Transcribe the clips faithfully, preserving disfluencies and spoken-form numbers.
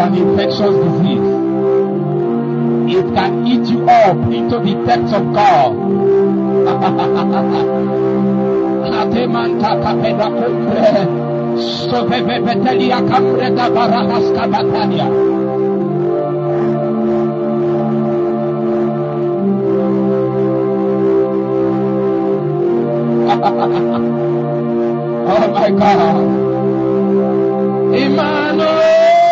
an infectious disease. It can eat you up into the depths of God. Oh my God. Emmanuel.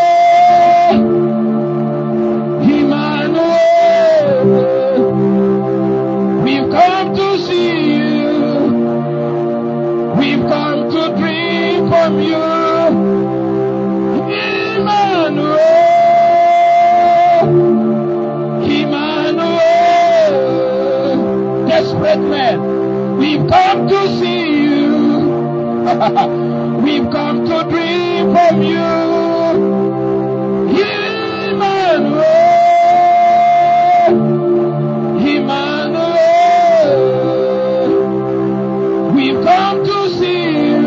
We've come to see you. We've come to drink from you. Emmanuel. Emmanuel. Desperate men. We've come to see you. We've come to drink from you. Emmanuel. We've come to see you.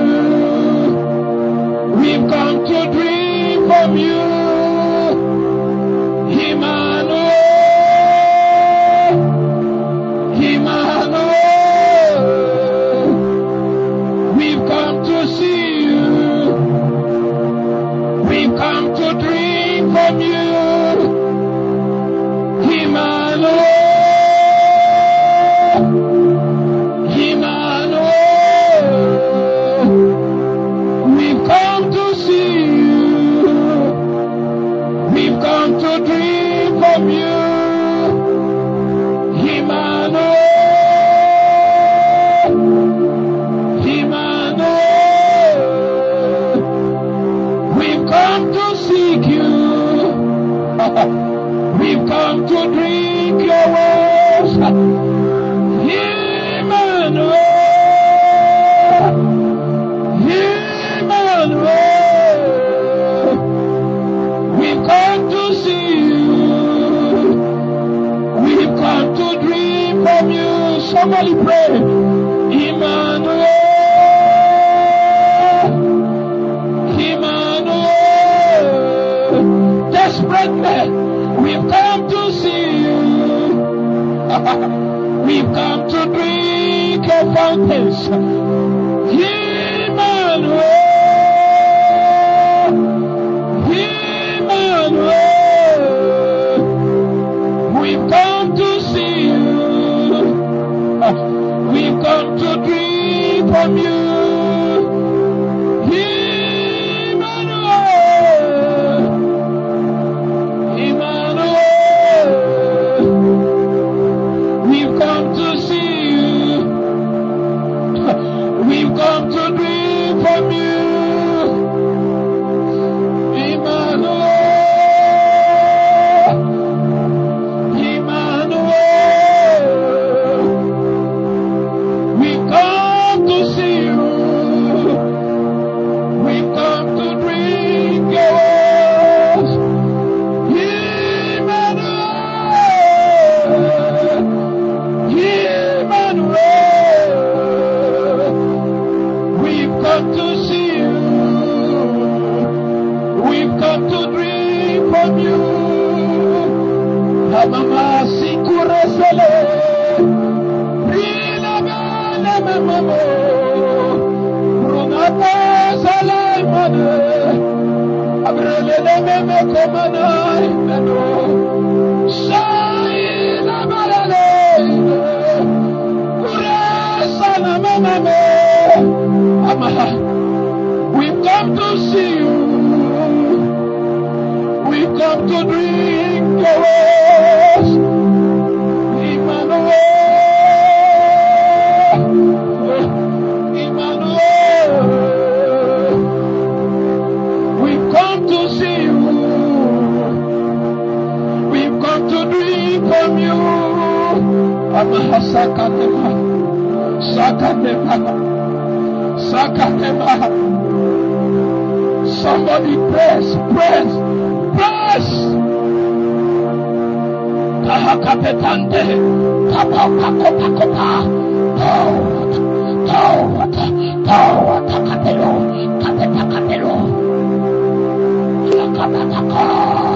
We've come to drink from you. Emmanuel. Emmanuel. We've come to see you. We've come to drink from you. Emmanuel. To drink from you, Emmanuel, Emmanuel. We've come to seek you. We've come to drink your words, Emmanuel, Emmanuel. We've come to from you. Somebody pray. Emmanuel. Emmanuel. Desperate men. We've come to see you. We've come to drink your fountains. Emmanuel. Emmanuel. We've come to see you. We've come to drink from you. Emmanuel. Emmanuel. We've come to see you. We've come to drink from you. Mama sikure sele, rila bana mama, runata sele mane, abrele le meme komana imeno, sai la balale, kure sana mama me, amaha. We've come to see you. We've come to drink your words. Emmanuel. Emmanuel. We've come to see you. We've come to drink from you. Amaha sakatema. Sakatema. Sakatema. Somebody press, press, press. Tahakapetante, tapapakopakopa, tawat, tawat, tawat, kapelo, kapeta kapelo, lakapataka.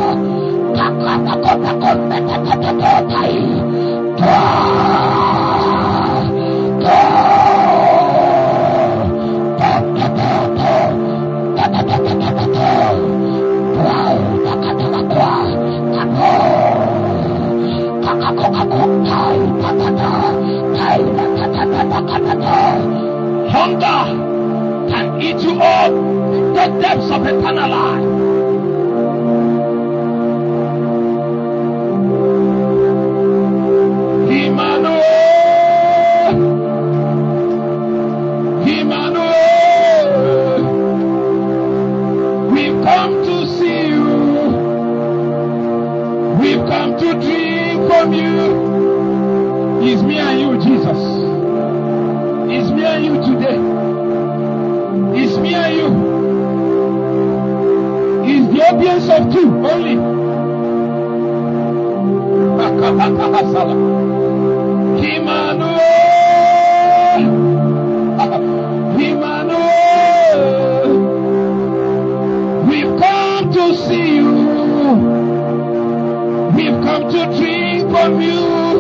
Hunger can eat you up the depths of eternal life. Emmanuel, Emmanuel, we've come to see you. We've come to drink from you. It's me and you, Jesus. It's me and you today. It's me and you. It's the audience of two only. Emmanuel, Emmanuel, we've come to see you. We've come to drink from you.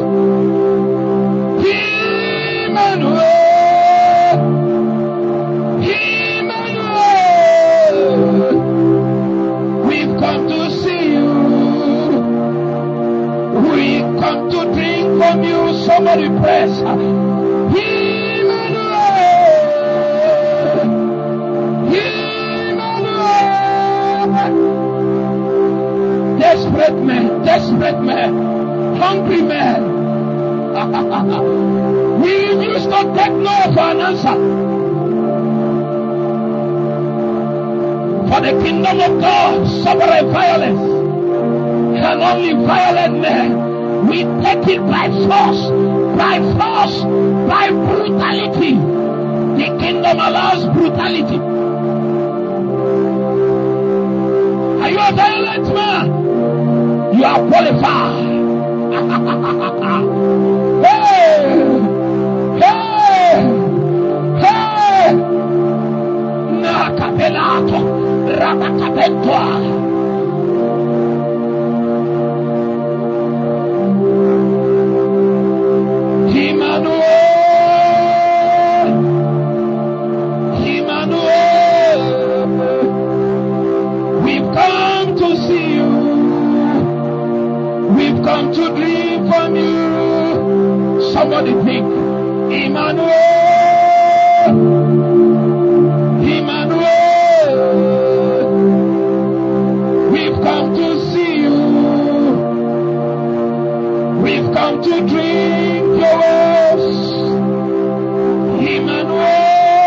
Emmanuel. From you, somebody press. Emmanuel, Emmanuel. Desperate men, desperate men, hungry men. We refuse to take no for an answer. For the kingdom of God suffereth violence, and only violent men. We take it by force, by force, by brutality. The kingdom allows brutality. Are you a violent man? You are qualified. Hey! Hey! Hey! Nakapelato, Rabakapentoa. Come to drink from you. Somebody think. Emmanuel, Emmanuel, we've come to see you. We've come to drink your words. Emmanuel,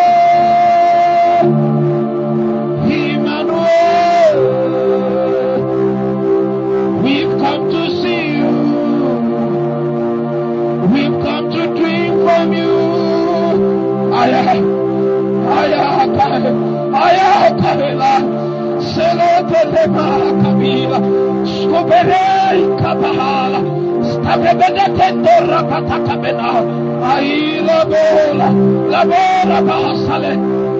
Emmanuel, we've come to see. We've come to drink from you. Aya, aya, aya, kabila, selote lema kabila, skubere kabahala, stabebede kendora patakabena, ayi labola, labora basale.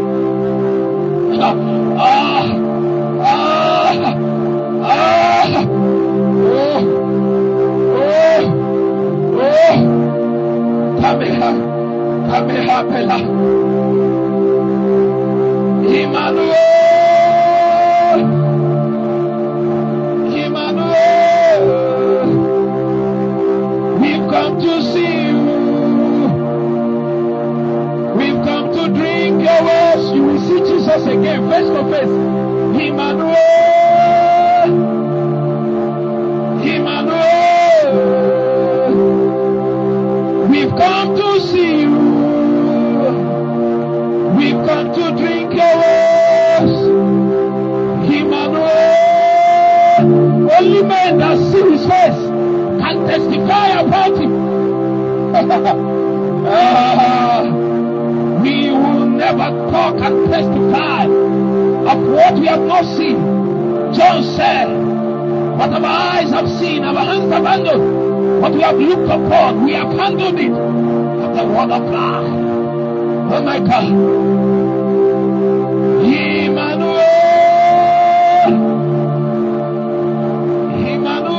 Ah, ah, ah, oh, oh, oh. Kameha, Kameha Bela, Emmanuel, Emmanuel, we've come to see you. We've come to drink your words. You will see Jesus again, face to face. Emmanuel, Emmanuel. We've come to see you. We've come to drink your words. Emmanuel. Only men that see his face can testify about him. uh, we will never talk and testify of what we have not seen. John said, what our eyes have seen, our hands have handled. What we have looked upon, we have handled it of the word of God. Oh my God. Emmanuel. Emmanuel.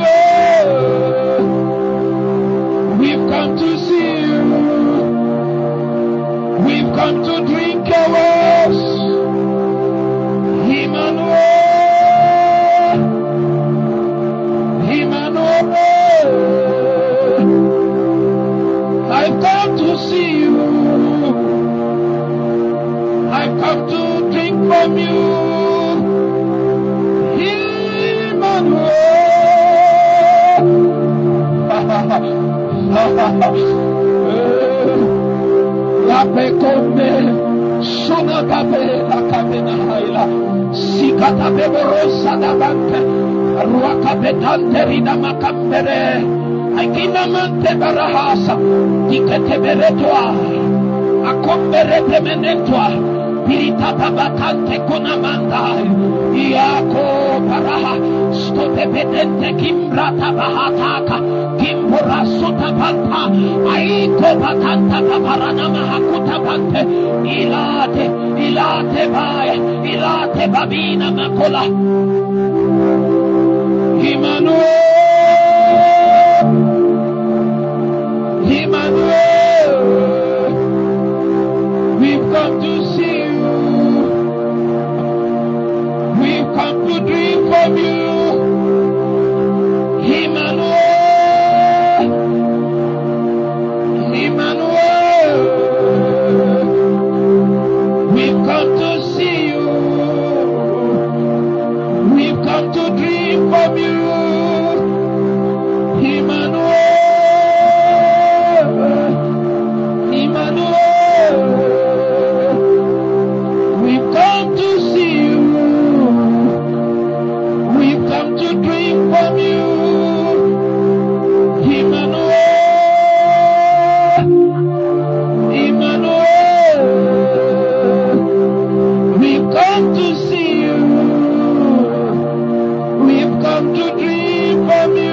La pecome, sona cabe, la cabena haila, sikata beborosa da banque, ruaka betante rida macambere, aikina mante barahasa, dikete beretoa, akombere temenentoa, pirita tabakante konamanda, iako baraha, stote bedente kimbrata bahataka, kimbura sotapanta, aiko batanta paparana mahakuta bante, ilate, ilate baya, ilate babina makola. Emmanuel, Emmanuel, we've come to see you. We've come to dream from you. Emmanuel, Emmanuel, we've come to see you. We've come to dream from you. Emmanuel, Emmanuel, we've come to see you. We've come to dream from you. Emmanuel, Emmanuel, we've come to see you. We've come to dream from you.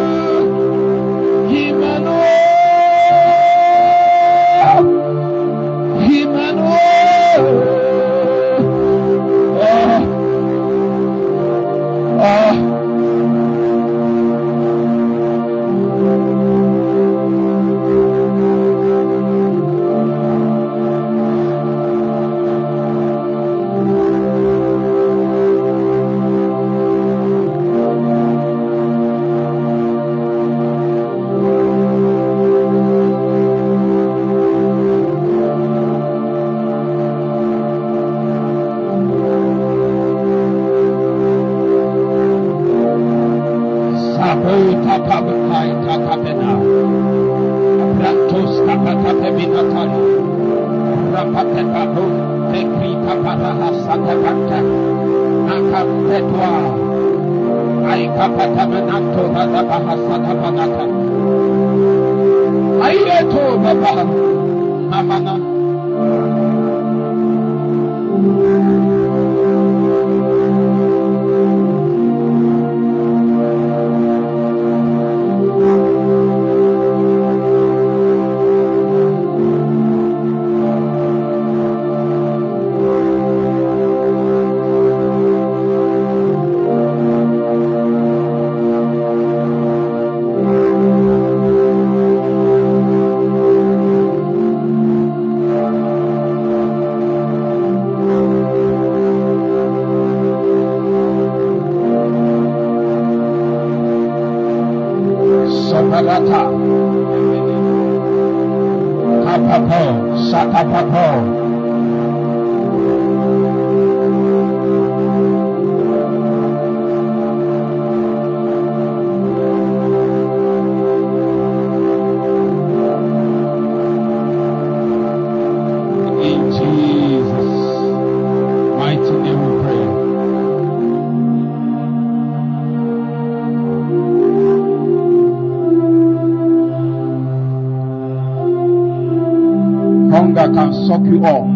Can suck you up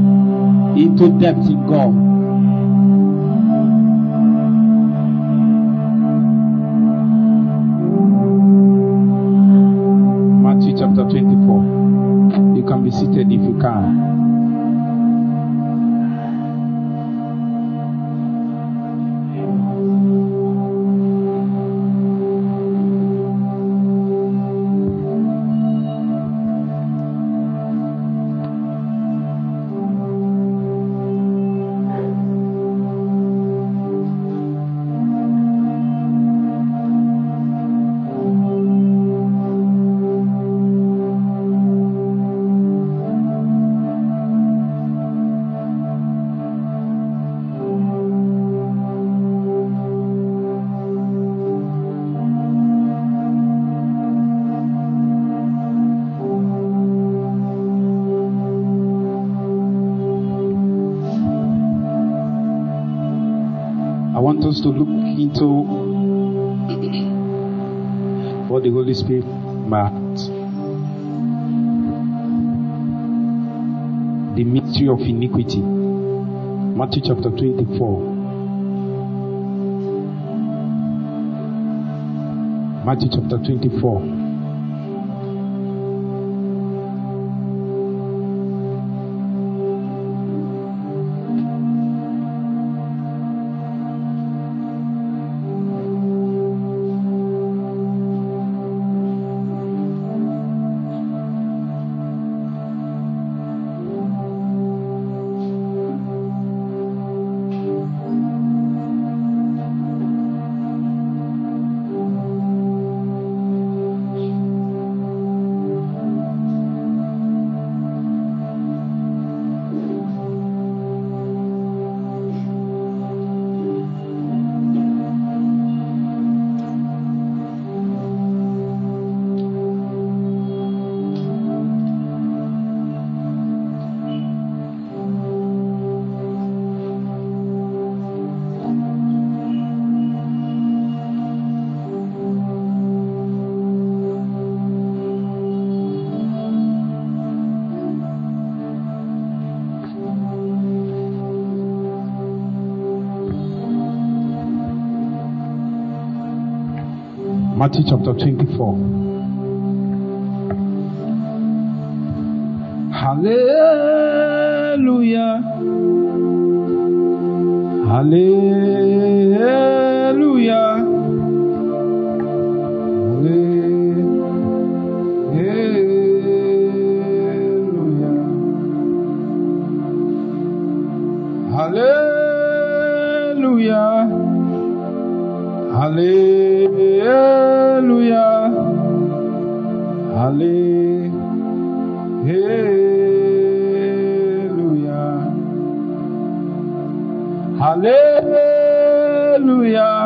into depth in God. Matthew chapter twenty-four. You can be seated if you can. us to look into what the Holy Spirit marked. The mystery of iniquity. Matthew chapter twenty-four. Matthew chapter twenty-four. Matthew chapter twenty-four. Hallelujah. Hallelujah. Hallelujah. Hallelujah. Hallelujah. Hallelujah. Hallelujah.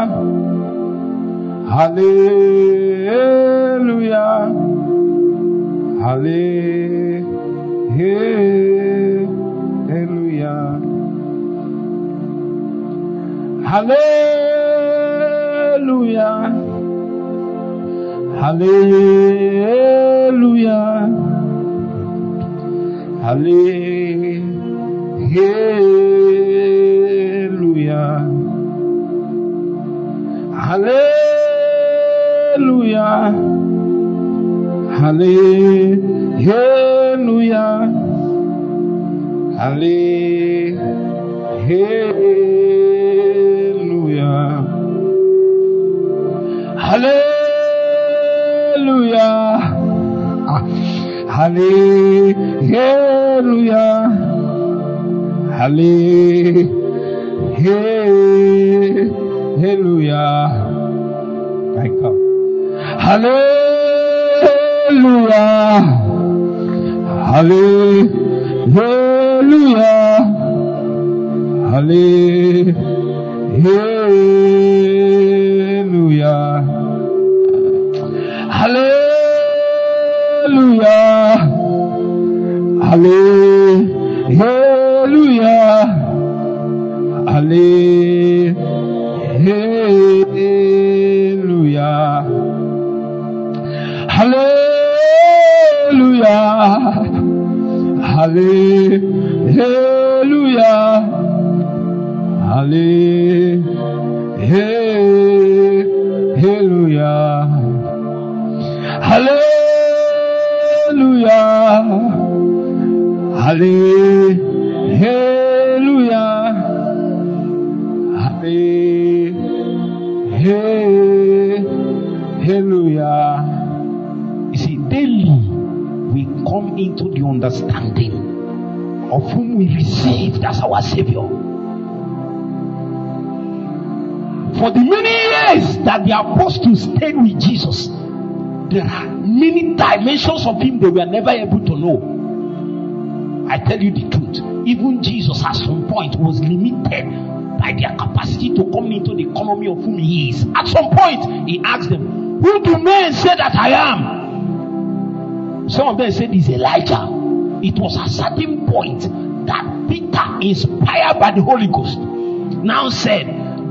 Hallelujah. Hallelujah. Hallelujah. Hallelujah. Hallelujah. Hallelujah. Hallelujah. Hallelujah. Hallelujah. Hallelujah. Hallelujah. My God. Hallelujah. Hallelujah. Hallelujah. Hallelujah. Hallelujah. Hallelujah. Hallelujah. Hallelujah. Hallelujah. Hallelujah. Hallelujah. Hallelujah. You see, daily we come into the understanding of whom we received as our Savior. For the many years that the apostles stayed with Jesus, there are many dimensions of him they were never able to know. I tell you the truth, even Jesus at some point was limited by their capacity to come into the economy of whom he is. At some point, he asked them, who do men say that I am? Some of them said it's Elijah. It was a certain point that Peter, inspired by the Holy Ghost, now said,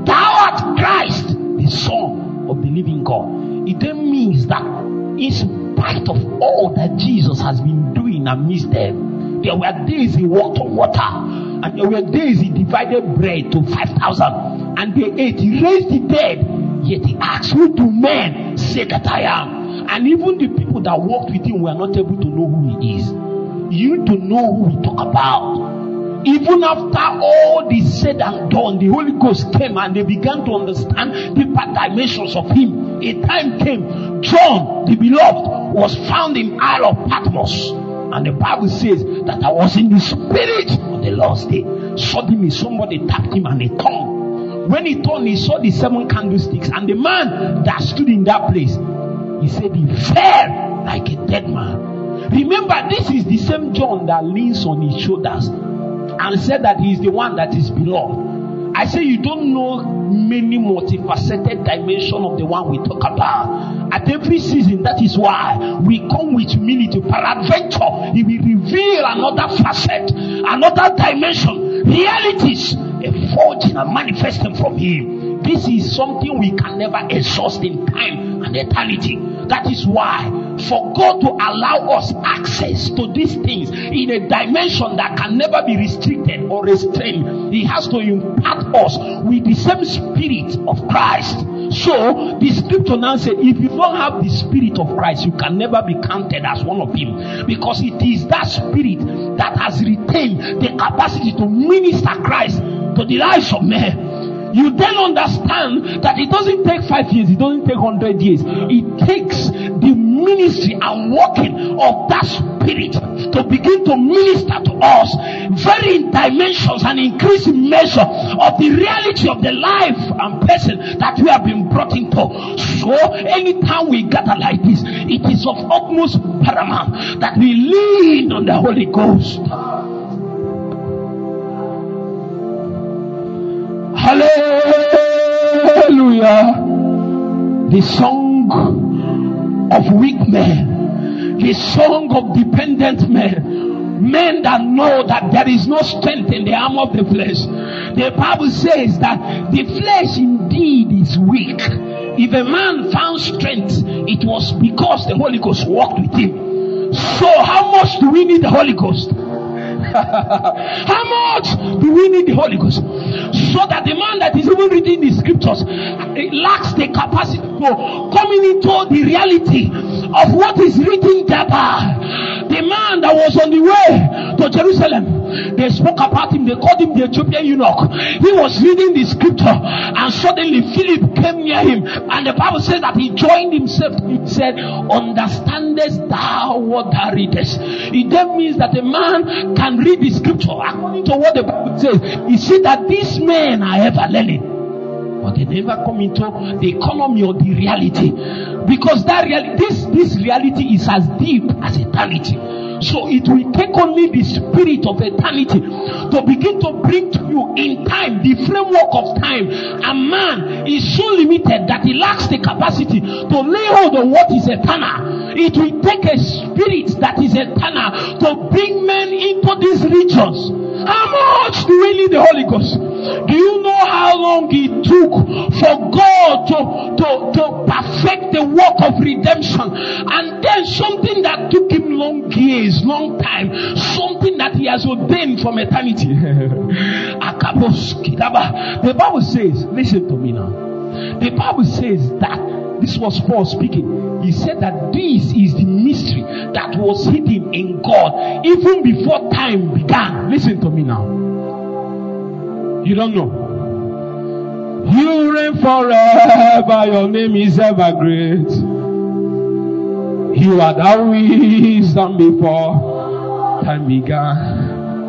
thou art Christ, the Son of the living God. It then means that in spite of all that Jesus has been doing amidst them, there were days he walked on water, and there were days he divided bread to five thousand, and they ate. He raised the dead, yet he asked, who do men say that I am? And even the people that walked with him were not able to know who he is. You need to know who we talk about. Even after all this said and done, the Holy Ghost came and they began to understand deeper dimensions of him. A time came, John, the beloved, was found in Isle of Patmos. And the Bible says that I was in the spirit on the last day. Suddenly somebody tapped him and he turned. When he turned, he saw the seven candlesticks. And the man that stood in that place, he said he fell like a dead man. Remember, this is the same John that leans on his shoulders and said that he is the one that is beloved. I say you don't know many multifaceted dimensions of the one we talk about. At every season, that is why we come with humility. Peradventure, he will reveal another facet, another dimension, realities effulging and manifesting from him. This is something we can never exhaust in time and eternity. That is why, for God to allow us access to these things in a dimension that can never be restricted or restrained, he has to impart us with the same spirit of Christ. So, the scripture now said, if you don't have the spirit of Christ, you can never be counted as one of him. Because it is that spirit that has retained the capacity to minister Christ to the lives of men. You then understand that it doesn't take five years, it doesn't take hundred years. It takes the ministry and working of that spirit to begin to minister to us, varying dimensions and increasing measure of the reality of the life and person that we have been brought into. So anytime we gather like this, it is of utmost paramount that we lean on the Holy Ghost. Hallelujah. The song of weak men, the song of dependent men, men that know that there is no strength in the arm of the flesh. The Bible says that the flesh indeed is weak. If a man found strength, it was because the Holy Ghost walked with him. So how much do we need the Holy Ghost? How much do we need the Holy Ghost? So that the man that is even reading the scriptures lacks the capacity for coming into the reality of what is written there. The man that was on the way to Jerusalem, they spoke about him, they called him the Ethiopian eunuch. He was reading the scripture and suddenly Philip came near him, and the Bible says that he joined himself. He said, understandest thou what thou readest? It then means that a man can read the scripture according to what the Bible says. You see that these men are ever learning, but they never come into the economy or the reality, because that real, this, this reality is as deep as eternity. So it will take only the spirit of eternity to begin to bring to you in time, the framework of time. And man is so limited that he lacks the capacity to lay hold on what is eternal. It will take a spirit that is eternal to bring men into these regions. How much do we need the Holy Ghost? Do you know how long it took for God to, to, to perfect the work of redemption? And then something that took him long years, long time, something that he has ordained from eternity. The Bible says, listen to me now. The Bible says that, this was Paul speaking. He said that this is the mystery that was hidden in God even before time began. Listen to me now. You don't know. You reign forever. Your name is ever great. You are the wisdom before time began.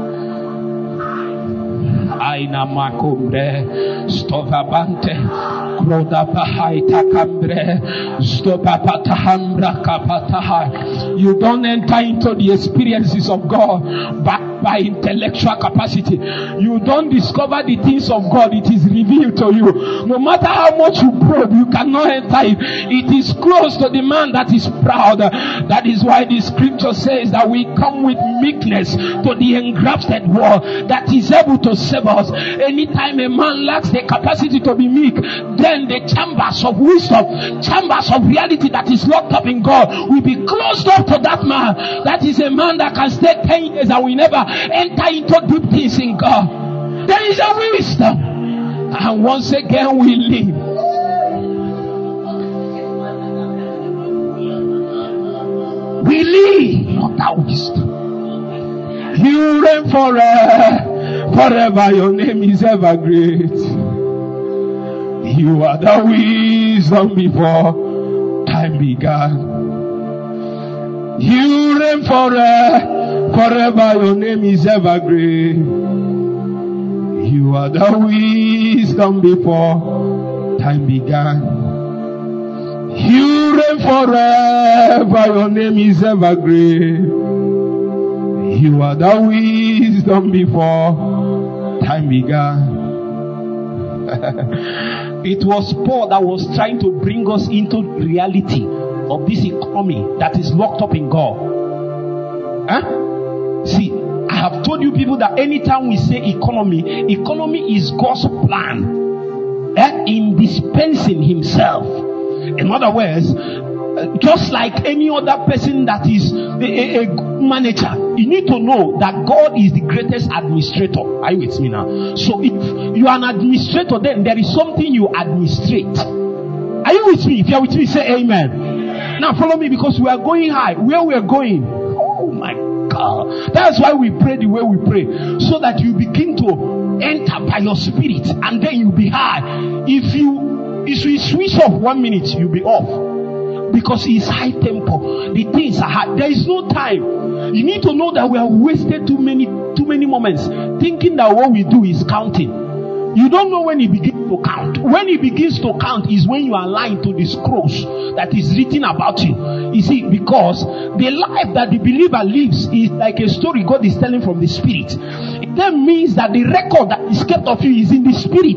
Aina makumbre stovabante kroda bahaita kambre stopapata hambra kapataha. You don't enter into the experiences of God by by intellectual capacity. You don't discover the things of God. It is revealed to you. No matter how much you probe, you cannot enter it. It is close to the man that is proud. That is why the scripture says that we come with meekness to the engrafted wall that is able to save us. Anytime a man lacks the capacity to be meek, then the chambers of wisdom, chambers of reality that is locked up in God will be closed up to that man. That is a man that can stay ten years and will never enter into deep things in God. There is a wisdom. And once again we live. We live, not that wisdom. You reign forever, forever. Your name is ever great. You are the wisdom before time began. You reign forever, forever. Your name is ever great. You are the wisdom before time began. You reign forever. Your name is ever great. You are the wisdom before time began. It was Paul that was trying to bring us into reality of this economy that is locked up in God. Huh? See, I have told you people that anytime we say economy, economy is God's plan eh, in dispensing himself. In other words, just like any other person that is a, a, a manager, you need to know that God is the greatest administrator. Are you with me now? So if you are an administrator, then there is something you administrate. Are you with me? If you are with me, say amen. Now follow me, because we are going high. Where we are going, oh my God. That's why we pray the way we pray, so that you begin to enter by your spirit, and then you'll be high. If you if you switch off one minute, you'll be off, because it's high tempo. The things are high. There is no time. You need to know that we have wasted too many too many moments thinking that what we do is counting. You don't know when he begins to count. When he begins to count is when you are lying to the scrolls that is written about you. You see, because the life that the believer lives is like a story God is telling from the spirit. It then means that the record that is kept of you is in the spirit.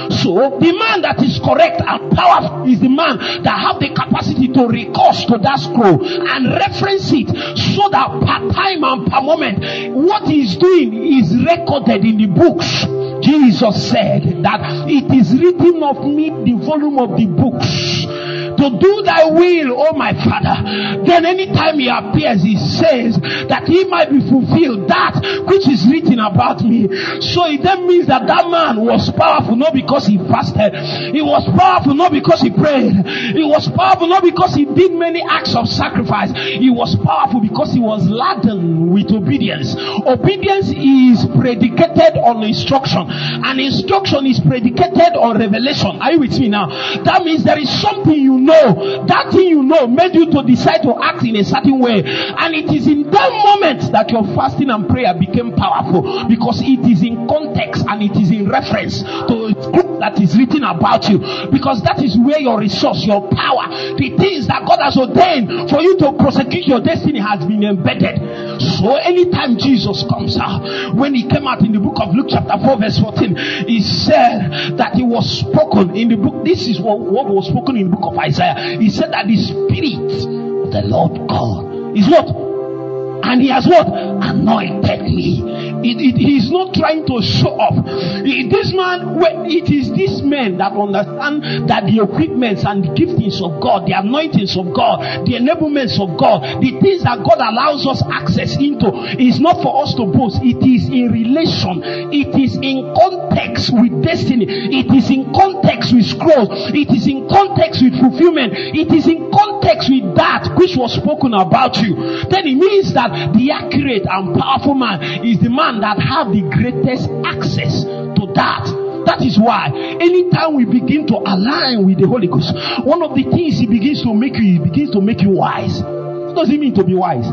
So the man that is correct and powerful is the man that have the capacity to recourse to that scroll and reference it, so that per time and per moment what he is doing is recorded in the books. Jesus said that it is written of me, the volume of the books, to do thy will, oh my Father. Then anytime he appears, he says that he might be fulfilled that which is written about me. So it then means that that man was powerful not because he fasted. He was powerful not because he prayed. He was powerful not because he did many acts of sacrifice. He was powerful because he was laden with obedience. Obedience is predicated on instruction, and instruction is predicated on revelation. Are you with me now? That means there is something you know. That thing you know made you to decide to act in a certain way, and it is in that moment that your fasting and prayer became powerful, because it is in context and it is in reference to a book that is written about you, because that is where your resource, your power, the things that God has ordained for you to prosecute your destiny has been embedded. So anytime Jesus comes out, when he came out in the book of Luke chapter four verse fourteen, he said that it was spoken in the book. This is what, what was spoken in the book of Isaiah. He said that the Spirit of the Lord God is what? And he has what? Anointed me. It, it, he is not trying to show off. It, this man, it is this man that understand that the equipments and the giftings of God, the anointings of God, the enablements of God, the things that God allows us access into, is not for us to boast. It is in relation. It is in context with destiny. It is in context with growth. It is in context with fulfillment. It is in context with that which was spoken about you. Then it means that the accurate and powerful man is the man that have the greatest access to that. That is why anytime we begin to align with the Holy Ghost, one of the things he begins to make you, he begins to make you wise. What does it mean to be wise?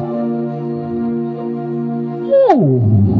Oh.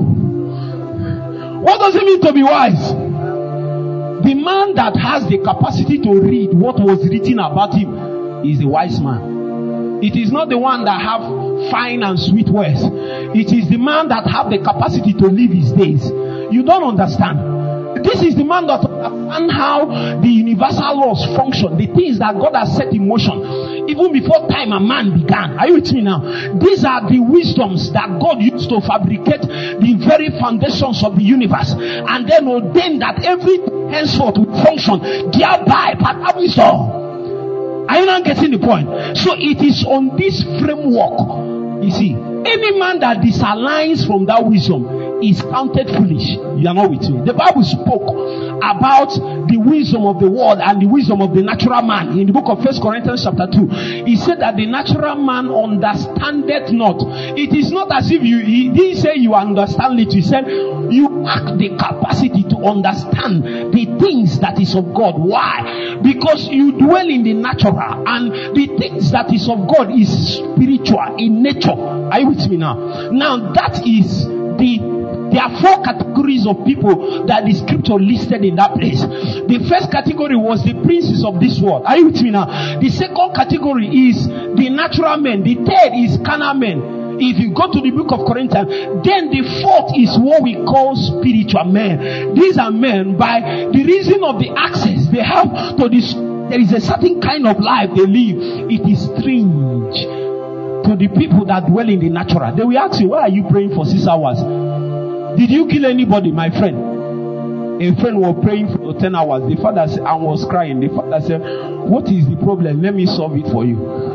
What does it mean to be wise? The man that has the capacity to read what was written about him is a wise man. It is not the one that have fine and sweet words. It is the man that have the capacity to live his days. You don't understand. This is the man that understands how the universal laws function, the things that God has set in motion, even before time and man began. Are you with me now? These are the wisdoms that God used to fabricate the very foundations of the universe, and then ordain that everything henceforth will function thereby by that wisdom. Are you not getting the point? So it is on this framework. You see, any man that disaligns from that wisdom is counted foolish. You are not with me. The Bible spoke about the wisdom of the world and the wisdom of the natural man in the book of First Corinthians chapter two. He said that the natural man understandeth not. It is not as if you, he didn't say you understand it. He said you lack the capacity to understand the things that is of God. Why? Because you dwell in the natural, and the things that is of God is spiritual in nature. Are you with me now? Now that is the There are four categories of people that the scripture listed in that place. The first category was the princes of this world. Are you with me now? The second category is the natural men. The third is carnal men. If you go to the book of Corinthians, then the fourth is what we call spiritual men. These are men by the reason of the access they have to this. There is a certain kind of life they live. It is strange to the people that dwell in the natural. They will ask you, why are you praying for six hours? Did you kill anybody, my friend? A friend was praying for ten hours. The father said, and was crying. The father said, what is the problem? Let me solve it for you.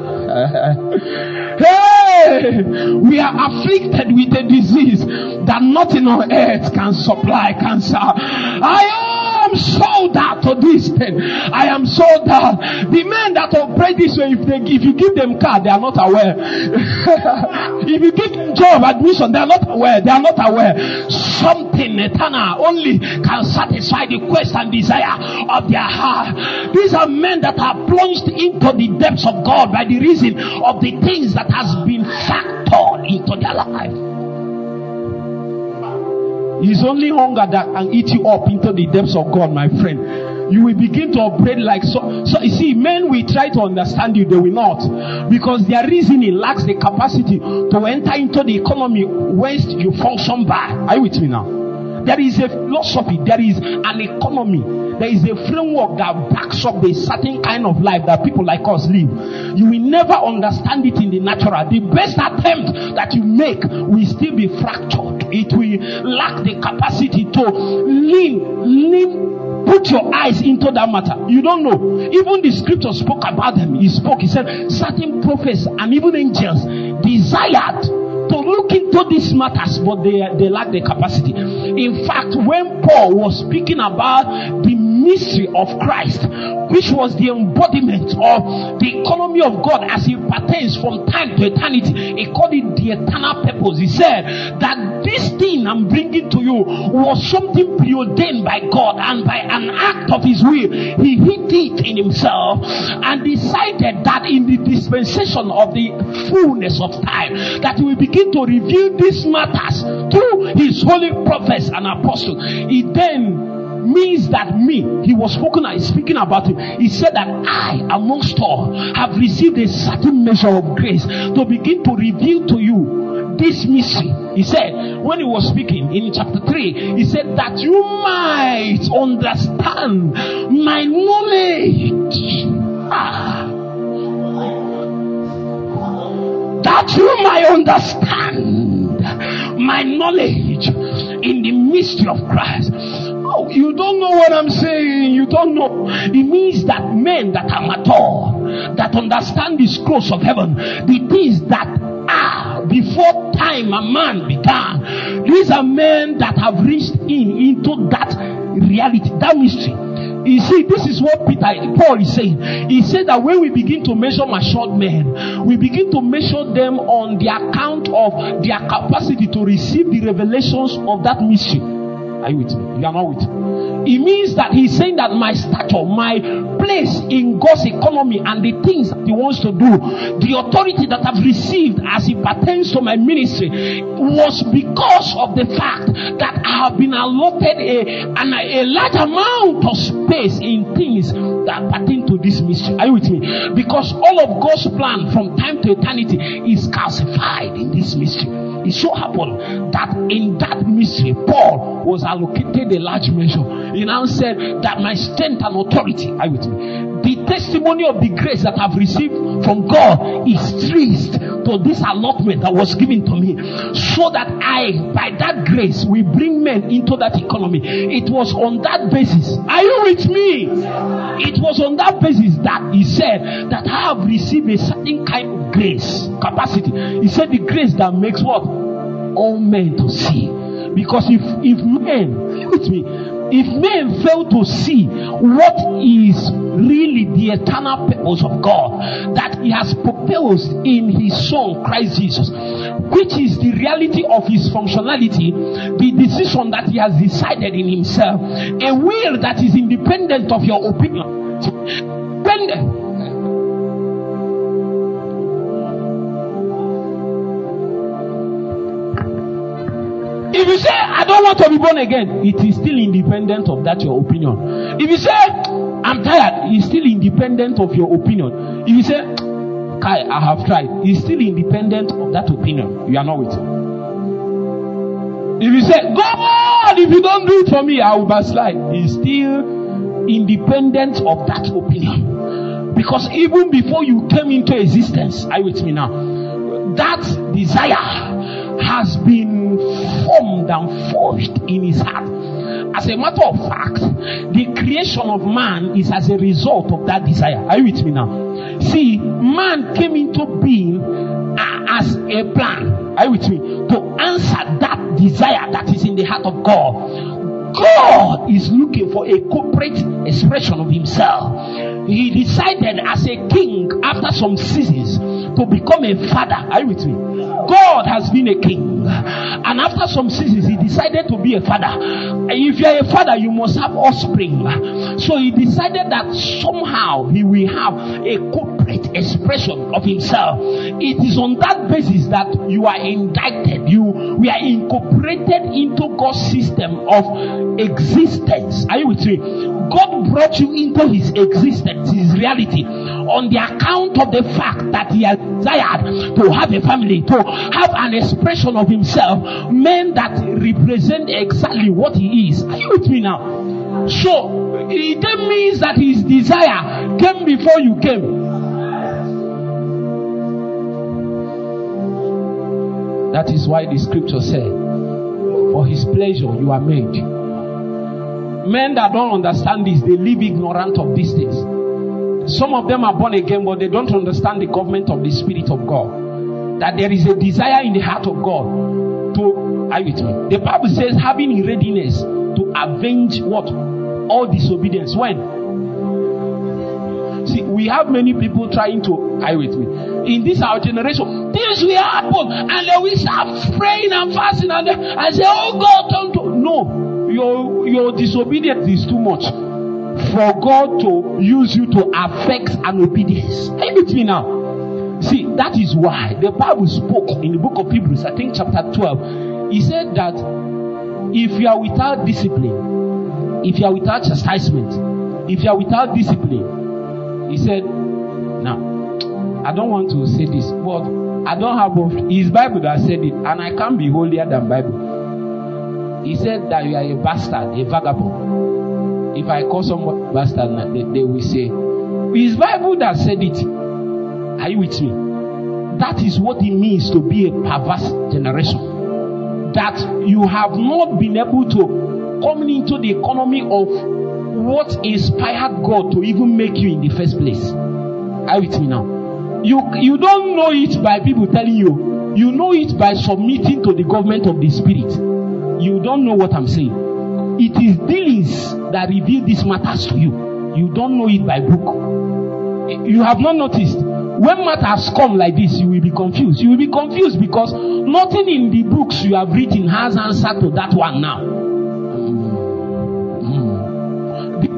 Hey! We are afflicted with a disease that nothing on earth can supply. Cancer. I am sold out to this thing. I am sold out. The men that operate this way, if they if you give them car, they are not aware. If you give them job admission, they are not aware. They are not aware. Something eternal only can satisfy the quest and desire of their heart. These are men that are plunged into the depths of God by the reason of the things that has been factored into their life. It's only hunger that can eat you up into the depths of God, my friend. You will begin to operate like so. So you see, men will try to understand you, they will not, because their reasoning lacks the capacity to enter into the economy whence you function by. Are you with me now? There is a philosophy, there is an economy, there is a framework that backs up a certain kind of life that people like us live. You will never understand it in the natural. The best attempt that you make will still be fractured. It will lack the capacity to lean, lean, put your eyes into that matter. You don't know. Even the scripture spoke about them. He spoke, he said, certain prophets and even angels desired to look into these matters, but they, they lack the capacity. In fact, when Paul was speaking about the mystery of Christ, which was the embodiment of the economy of God as it pertains from time to eternity, he called it the eternal purpose. He said that this thing I'm bringing to you was something preordained by God, and by an act of his will, he hid it in himself and decided that in the dispensation of the fullness of time, that he will begin to reveal these matters through his holy prophets and apostles. He then means that me, he was spoken, speaking about him. He said that I, amongst all, have received a certain measure of grace to begin to reveal to you this mystery. He said, when he was speaking in chapter three, he said that you might understand my knowledge. Ah. That you might understand my knowledge in the mystery of Christ. Oh, you don't know what I'm saying. You don't know. It means that men that are mature, that understand the scrolls of heaven, the things that are before time and man began, these are men that have reached in into that reality, that mystery. You see, this is what Peter, Paul is saying. He said that when we begin to measure matured men, we begin to measure them on the account of their capacity to receive the revelations of that mystery. Are you with me? You are not with me. It means that he's saying that my stature, my place in God's economy and the things that he wants to do, the authority that I've received as it pertains to my ministry, was because of the fact that I have been allotted a, an, a large amount of space in things that pertain to this mystery. Are you with me? Because all of God's plan from time to eternity is calcified in this mystery. It so happened that in that mystery, Paul was allocated a large measure. He now said that my strength and authority, are you with me? The testimony of the grace that I've received from God is traced to this allotment that was given to me, so that I, by that grace, will bring men into that economy. It was on that basis. Are you with me? It was on that basis that he said that I have received a certain kind of grace, capacity. He said the grace that makes what? All men to see. Because if if men, with me, if men fail to see what is really the eternal purpose of God that he has proposed in his Son Christ Jesus, which is the reality of his functionality, the decision that he has decided in himself, a will that is independent of your opinion, independent. If you say, I don't want to be born again, it is still independent of that your opinion. If you say, I'm tired, it's still independent of your opinion. If you say, Kai, I have tried, it's still independent of that opinion. You are not with it. If you say, God, if you don't do it for me, I will backslide, it's still independent of that opinion. Because even before you came into existence, are you with me now? That desire has been formed and forged in his heart. As a matter of fact, the creation of man is as a result of that desire. Are you with me now? See, man came into being uh, as a plan. Are you with me? To answer that desire that is in the heart of God. God is looking for a corporate expression of himself. He decided as a king after some seasons to become a father. Are you with me? God has been a king, and after some seasons he decided to be a father. If you are a father, you must have offspring. So he decided that somehow he will have a corporate expression of himself. It is on that basis that you are indicted, you we are incorporated into God's system of existence. Are you with me? God brought you into his existence, his reality, on the account of the fact that he has desired to have a family, to have an expression of himself, men that represent exactly what he is. Are you with me now? So it means that his desire came before you came. That is why the scripture said, for his pleasure you are made. Men that don't understand this, they live ignorant of these things. Some of them are born again, but they don't understand the government of the Spirit of God. That there is a desire in the heart of God to, are you with me? The Bible says, having in readiness to avenge what? All disobedience. When? See, we have many people trying to, are you with me? In this our generation, things will happen, and then we start praying and fasting, and, and say, oh God, don't do. No. Your, your disobedience is too much for God to use you to affect an obedience. Are you with me now? See, that is why the Bible spoke in the book of Hebrews, I think chapter twelve. He said that if you are without discipline, if you are without chastisement, if you are without discipline, he said, now, I don't want to say this, but I don't have both. It's Bible that said it, and I can't be holier than Bible. He said that you are a bastard, a vagabond. If I call someone bastard, they, they will say, it's Bible that said it. Are you with me? That is what it means to be a perverse generation. That you have not been able to come into the economy of what inspired God to even make you in the first place. Are you with me now? You, you don't know it by people telling you. You know it by submitting to the government of the Spirit. You don't know what I'm saying. It is dealings that reveal these matters to you. You don't know it by book. You have not noticed. When matters come like this, you will be confused. You will be confused because nothing in the books you have written has answer to that one now.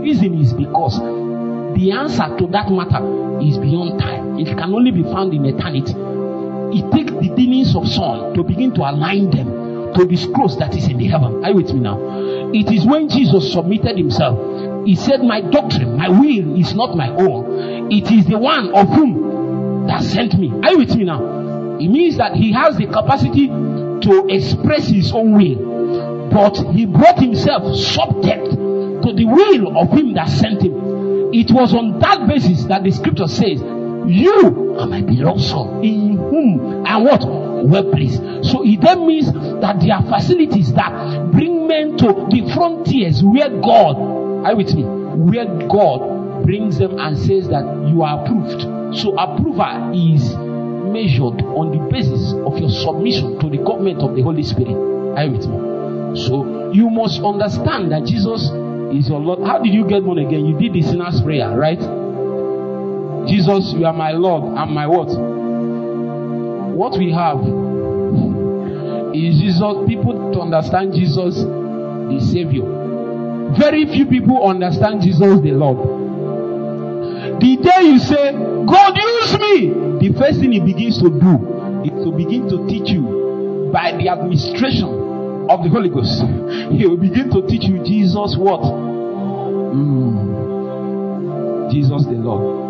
reason is because the answer to that matter is beyond time. It can only be found in eternity. It takes the dealings of Son to begin to align them to disclose that is in the heaven. Are you with me now? It is when Jesus submitted himself. He said, my doctrine, my will is not my own. It is the one of whom that sent me. Are you with me now? It means that he has the capacity to express his own will. But he brought himself subject to the will of him that sent him. It was on that basis that the scripture says, you are my beloved Son, in whom and what? Well pleased. So it then means that there are facilities that bring men to the frontiers where God, are you with me? Where God brings them and says that you are approved. So approval is measured on the basis of your submission to the government of the Holy Spirit. Are you with me? So you must understand that Jesus is your Lord. How did you get born again? You did the sinner's prayer, right? Jesus, you are my Lord and my what? What we have is Jesus. People to understand Jesus the Savior. Very few people understand Jesus the Lord. The day you say, God use me, the first thing he begins to do is to begin to teach you by the administration of the Holy Ghost. He will begin to teach you Jesus what? Mm. Jesus the Lord.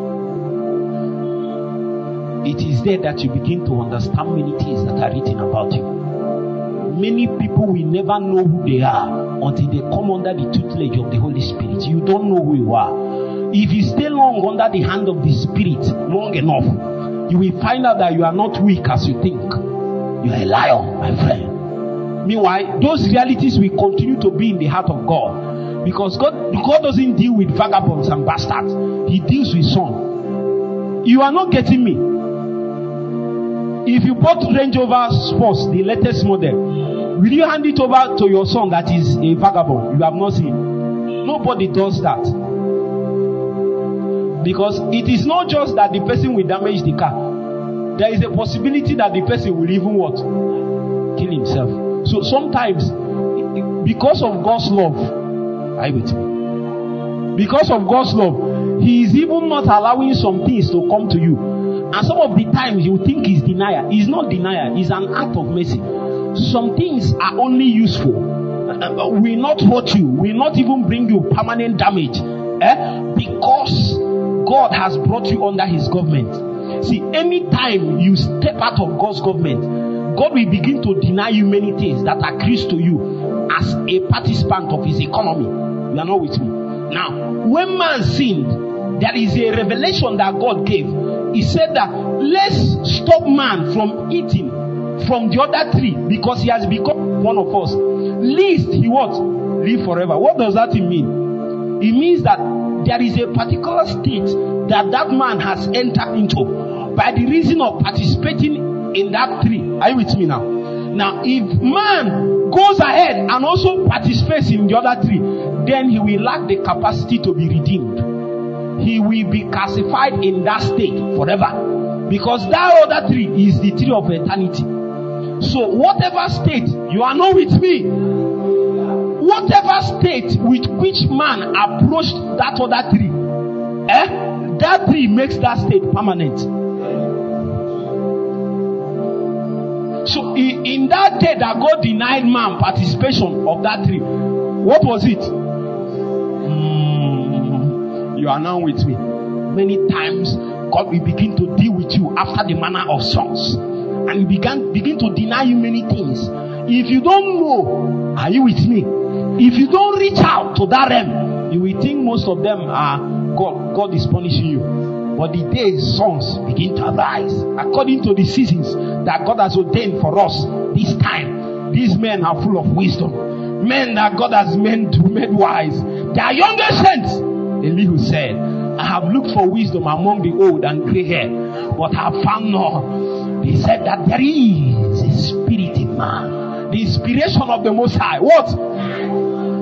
It is there that you begin to understand many things that are written about you. Many people will never know who they are until they come under the tutelage of the Holy Spirit. You don't know who you are. If you stay long under the hand of the Spirit, long enough, you will find out that you are not weak as you think. You are a lion, my friend. Meanwhile, those realities will continue to be in the heart of God. Because God, God doesn't deal with vagabonds and bastards. He deals with sons. You are not getting me. If you bought Range Rover Sports, the latest model, will you hand it over to your son that is a vagabond? You have not seen. Nobody does that. Because it is not just that the person will damage the car. There is a possibility that the person will even what? Kill himself. So sometimes, because of God's love, are you with me? Because of God's love, He is even not allowing some things to come to you. And some of the times you think it's denial. It's not denial. It's an act of mercy. Some things are only useful. Will not hurt you. Will not even bring you permanent damage. Eh? Because God has brought you under His government. See, anytime you step out of God's government, God will begin to deny you many things that are close to you as a participant of His economy. You are not with me. Now, when man sinned, there is a revelation that God gave. He said that let's stop man from eating from the other tree because he has become one of us. Least he what? Live forever. What does that mean? It means that there is a particular state that that man has entered into by the reason of participating in that tree. Are you with me now? Now, if man goes ahead and also participates in the other tree, then he will lack the capacity to be redeemed. He will be calcified in that state forever. Because that other tree is the tree of eternity. So whatever state, you are not with me. Whatever state with which man approached that other tree, eh, that tree makes that state permanent. So in, in that day that God denied man participation of that tree, what was it? Mm, you are now with me. Many times God will begin to deal with you after the manner of sons, and He began begin to deny you many things. If you don't know, are you with me? If you don't reach out to that realm, you will think most of them are God. God is punishing you. But the days sons begin to arise according to the seasons that God has ordained for us. This time, these men are full of wisdom. Men that God has meant to make wise. They are younger saints. Elihu said, I have looked for wisdom among the old and gray hair, but I have found none. He said that there is a spirit in man. The inspiration of the Most High. What?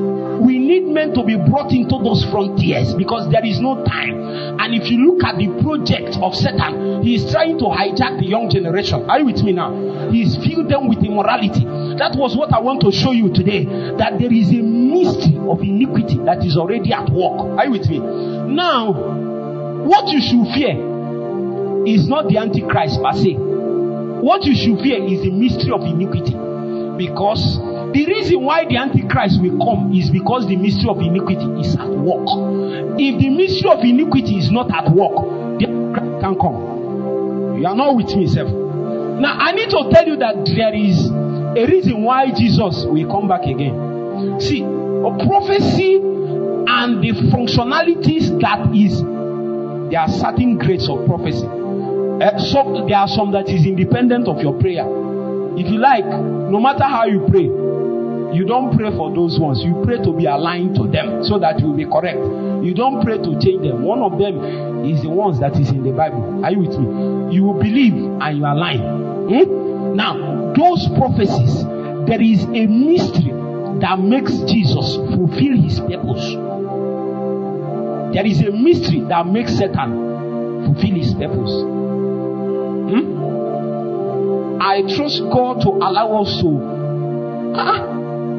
We need men to be brought into those frontiers because there is no time. And if you look at the project of Satan, he is trying to hijack the young generation. Are you with me now? He is filled them with immorality. That was what I want to show you today. That there is a mystery of iniquity that is already at work. Are you with me? Now, what you should fear is not the Antichrist per se. What you should fear is the mystery of iniquity. Because the reason why the Antichrist will come is because the mystery of iniquity is at work. If the mystery of iniquity is not at work, the Antichrist can come. You are not with me, sir. Now, I need to tell you that there is a reason why Jesus will come back again. See, a prophecy and the functionalities that is, there are certain grades of prophecy. Uh, so there are some that is independent of your prayer. If you like, no matter how you pray, you don't pray for those ones. You pray to be aligned to them so that you will be correct. You don't pray to change them. One of them is the ones that is in the Bible. Are you with me? You will believe and you align. Hmm? Now, those prophecies, there is a mystery that makes Jesus fulfill his purpose. There is a mystery that makes Satan fulfill his purpose. Hmm? I trust God to allow us to. Ah,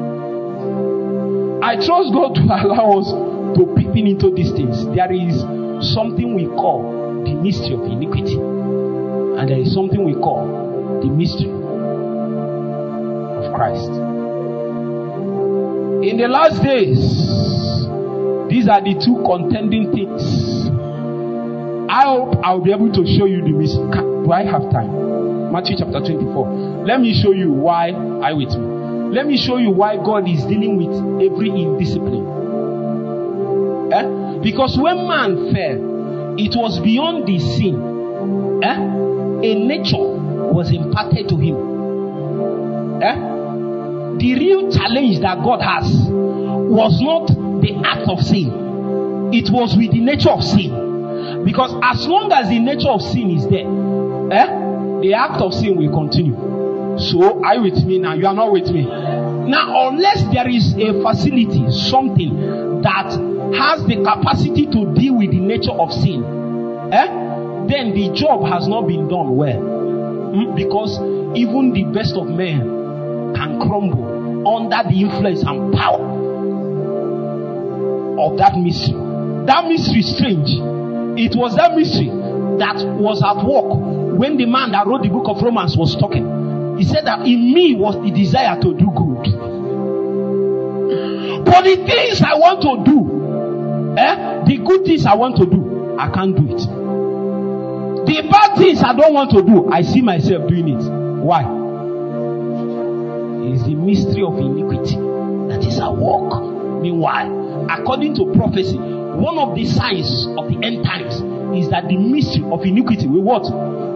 I trust God to allow us to peep into these things. There is something we call the mystery of iniquity, and there is something we call the mystery of Christ. In the last days, these are the two contending things. I hope I'll be able to show you the mystery. Do I have time? Matthew chapter twenty-four. Let me show you why. Are you with me? Let me show you why God is dealing with every indiscipline. Eh? Because when man fell, it was beyond the sin. Eh? A nature was imparted to him. Eh? The real challenge that God has was not the act of sin. It was with the nature of sin. Because as long as the nature of sin is there, eh? the act of sin will continue. So, are you with me now? You are not with me. Now, unless there is a facility, something that has the capacity to deal with the nature of sin, eh, then the job has not been done well. Mm? Because even the best of men can crumble under the influence and power of that mystery. That mystery is strange. It was that mystery that was at work when the man that wrote the book of Romans was talking. He said that in me was the desire to do good. But the things I want to do, eh, the good things I want to do, I can't do it. The bad things I don't want to do, I see myself doing it. Why? It is the mystery of iniquity that is at work. Meanwhile, according to prophecy, one of the signs of the end times is that the mystery of iniquity will what?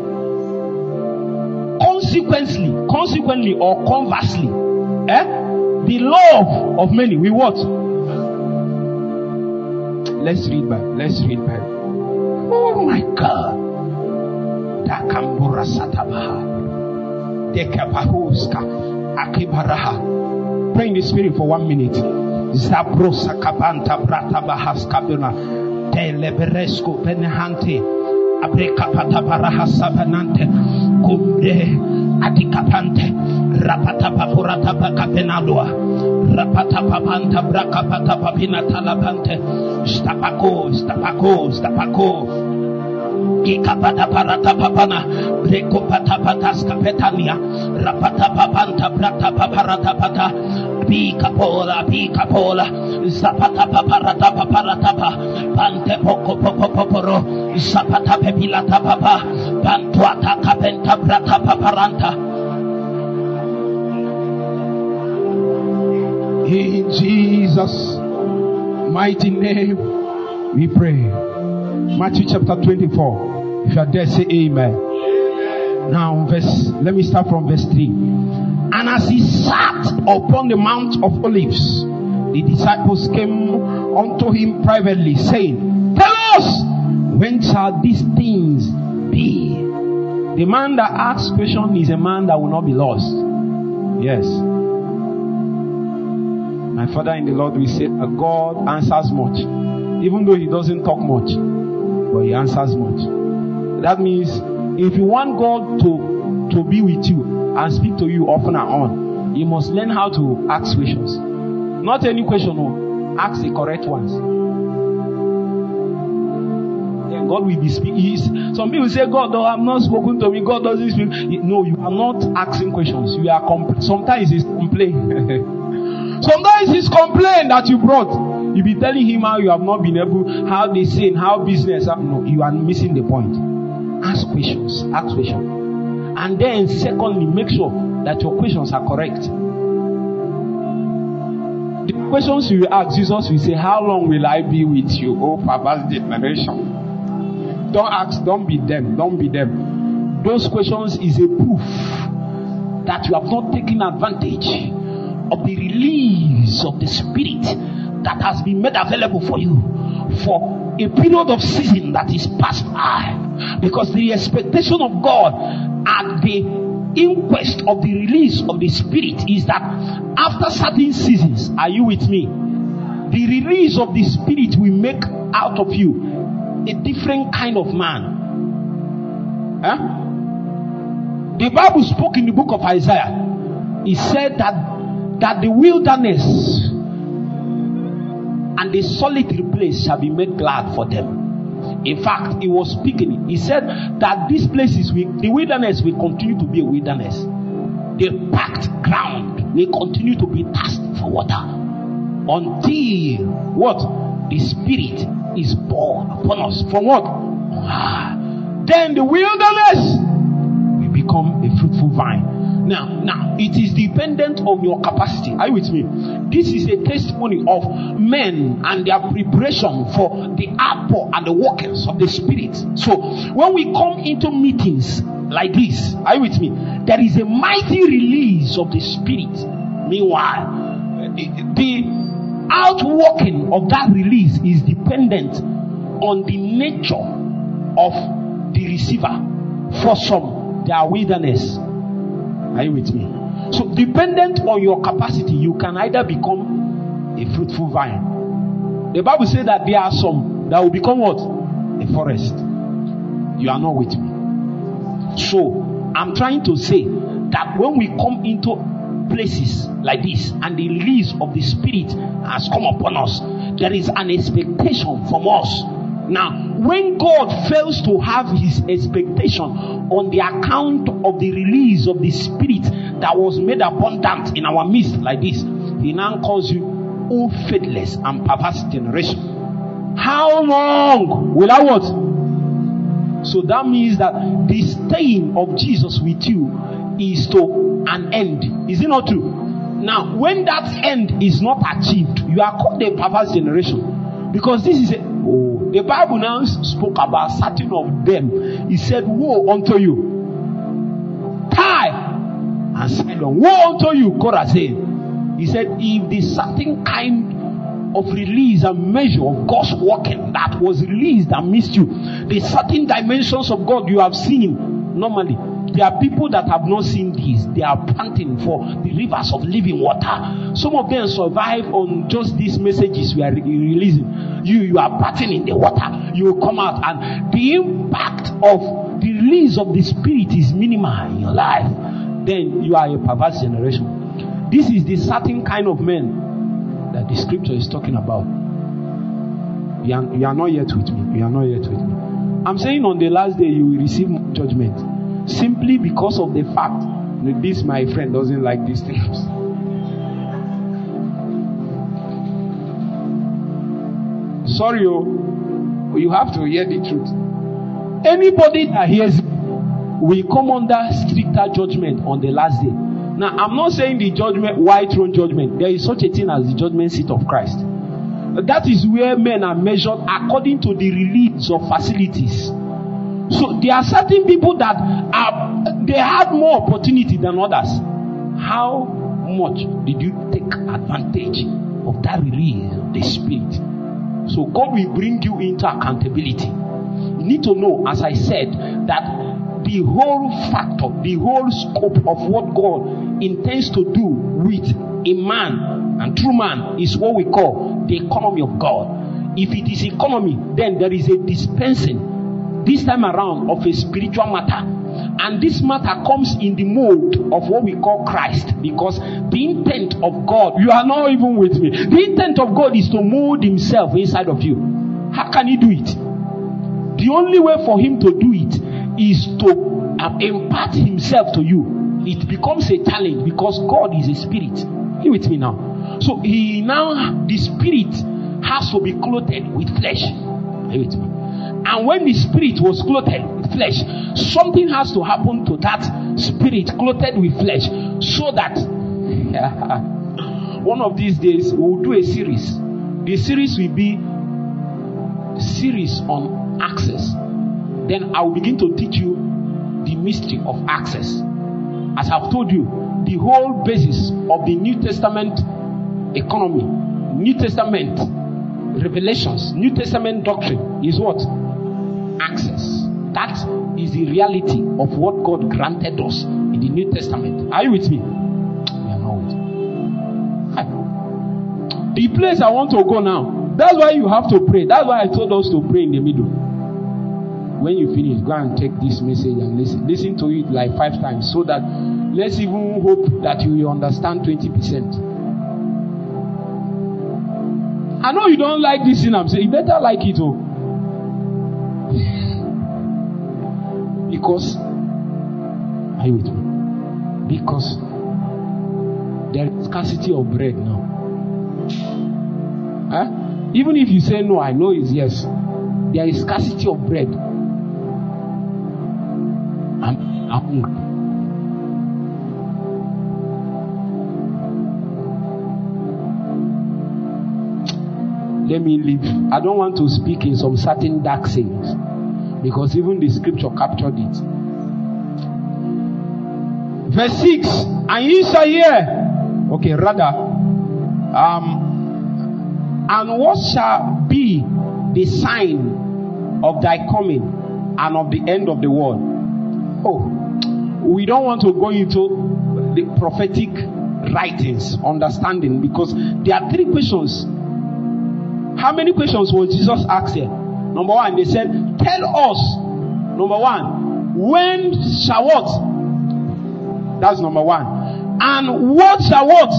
Consequently, consequently or conversely, eh? The love of many will what? Let's read Bible. Let's read Bible. Oh my God. Dakambura satabaha. Dekapahuska. Akibaraha. Pray in the spirit for one minute. Zabrosa kabanta brata bahas kabuna. Teleberesco penehante. Abrekapata baraha sabanante. Kumbre. Adikapante, rapata papurata pakapenadua, rapata papanta brakapata papina talapante, stapako, stapako, stapako, ikapata parata papana, brekopata pataska petania, rapata papanta brata paparata pata, pikapola, pikapola, zapata paparata paparata pa, pante poco poco poporo, zapata pepilata papa, pantuata kapenta brata paparanta. In Jesus' mighty name we pray. Matthew chapter twenty-four. If you are there, say amen. Amen. Now, verse. Let me start from verse three. And as he sat upon the Mount of Olives, the disciples came unto him privately, saying, "Tell us, when shall these things be?" The man that asks question is a man that will not be lost. Yes. My father in the Lord will say that God answers much, even though he doesn't talk much, but he answers much. That means if you want God to, to be with you and speak to you often and on, you must learn how to ask questions. Not any question, no. Ask the correct ones. Then God will be speaking. Some people say, God, oh, I'm not spoken to me. God doesn't speak. No, you are not asking questions. You are compl- Sometimes it's complaint. Sometimes it's complaint that you brought. You be telling him how you have not been able, how they say, how business. No, you are missing the point. Ask questions. Ask questions. And then, secondly, make sure that your questions are correct. The questions you ask, Jesus will say, how long will I be with you? Oh, perverse generation. Don't ask, don't be them. Don't be them. Those questions is a proof that you have not taken advantage of the release of the Spirit that has been made available for you for a period of season that is past by. Because the expectation of God at the inquest of the release of the Spirit is that after certain seasons, are you with me? The release of the Spirit will make out of you a different kind of man. Huh? The Bible spoke in the book of Isaiah. It said that that the wilderness and the solitary place shall be made glad for them. In fact, he was speaking. He said that these places, will, the wilderness will continue to be a wilderness. The packed ground will continue to be thirsty for water until what? The Spirit is poured upon us. From what? Ah. Then the wilderness will become a fruitful vine. Now, now, it is dependent on your capacity. Are you with me? This is a testimony of men and their preparation for the outpour and the workings of the Spirit. So, when we come into meetings like this, are you with me? There is a mighty release of the Spirit. Meanwhile, the, the outworking of that release is dependent on the nature of the receiver. For some, their wilderness. Are you with me? So, dependent on your capacity, you can either become a fruitful vine. The Bible says that there are some that will become what? A forest. You are not with me. So, I'm trying to say that when we come into places like this and the release of the Spirit has come upon us, there is an expectation from us. Now, when God fails to have his expectation on the account of the release of the Spirit that was made abundant in our midst like this, he now calls you, O faithless and perverse generation. How long will I what? So that means that the staying of Jesus with you is to an end. Is it not true? Now, when that end is not achieved, you are called a perverse generation. Because this is a oh, the Bible now spoke about certain of them. He said, woe unto you, Tyre and Sidon. Woe unto you, Chorazin. He said, if the certain kind of release and measure of God's working that was released and missed you, the certain dimensions of God you have seen normally, there are people that have not seen this. They are panting for the rivers of living water. Some of them survive on just these messages we are re- releasing. You, you are bathing in the water. You will come out, and the impact of the release of the Spirit is minimal in your life. Then you are a perverse generation. This is the certain kind of men that the scripture is talking about. You are, you are not yet with me. You are not yet with me. I'm saying on the last day you will receive judgment. Simply because of the fact that this, my friend, doesn't like these things. Sorry, oh, you have to hear the truth. Anybody that hears will come under stricter judgment on the last day. Now, I'm not saying the judgment, white throne judgment. There is such a thing as the judgment seat of Christ. That is where men are measured according to the release of facilities. So there are certain people that are, they had more opportunity than others. How much did you take advantage of that release of the Spirit? So God will bring you into accountability. You need to know, as I said, that the whole factor, the whole scope of what God intends to do with in man and through man is what we call the economy of God. If it is economy, then there is a dispensing, this time around, of a spiritual matter. And this matter comes in the mode of what we call Christ, because the intent of God, you are not even with me. The intent of God is to mold himself inside of you. How can he do it? The only way for him to do it is to uh, impart himself to you. It becomes a challenge because God is a spirit. Are you with me now? So he now, the spirit has to be clothed with flesh. Are you with me? And when the spirit was clothed with flesh, something has to happen to that spirit clothed with flesh, so that one of these days we'll do a series. The series will be series on access. Then I will begin to teach you the mystery of access. As I've told you, the whole basis of the New Testament economy, New Testament revelations, New Testament doctrine is what? Access. That is the reality of what God granted us in the New Testament. Are you with me? You are not with me. The place I want to go now, that's why you have to pray. That's why I told us to pray in the middle. When you finish, go and take this message and listen. Listen to it like five times, so that let's even hope that you will understand twenty percent. I know you don't like this thing I'm saying. You better like it, oh. Because, are you with me? Because there is scarcity of bread now. Huh? Even if you say no, I know it's yes. There is scarcity of bread. I'm, I'm hungry. Let me leave. I don't want to speak in some certain dark sayings, because even the scripture captured it. Verse six, and ye shall hear. Okay, rather, um, and what shall be the sign of thy coming and of the end of the world? Oh, we don't want to go into the prophetic writings, understanding, because there are three questions. How many questions was Jesus asked here? Number one, they said, tell us, number one, when shall what? That's number one. And what shall what?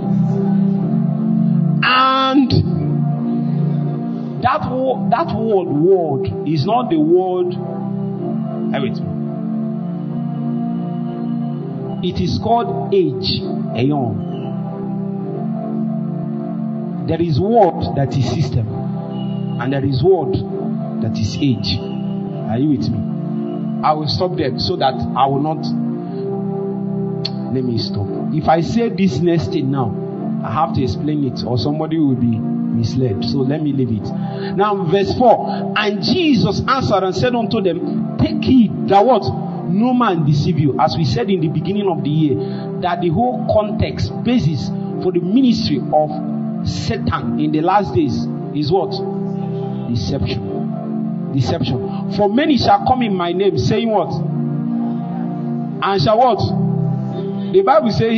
And that, wo- that word, word, is not the word, wait. It is called age, aeon. There is word that is system, and there is word that is age. Are you with me? I will stop there so that I will not. Let me stop. If I say this next thing now, I have to explain it, or somebody will be misled. So let me leave it. Now, verse four. And Jesus answered and said unto them, take heed that what? No man deceive you. As we said in the beginning of the year, that the whole context, basis for the ministry of Satan in the last days is what? Deception. Deception. For many shall come in my name, saying what? And shall what? The Bible says,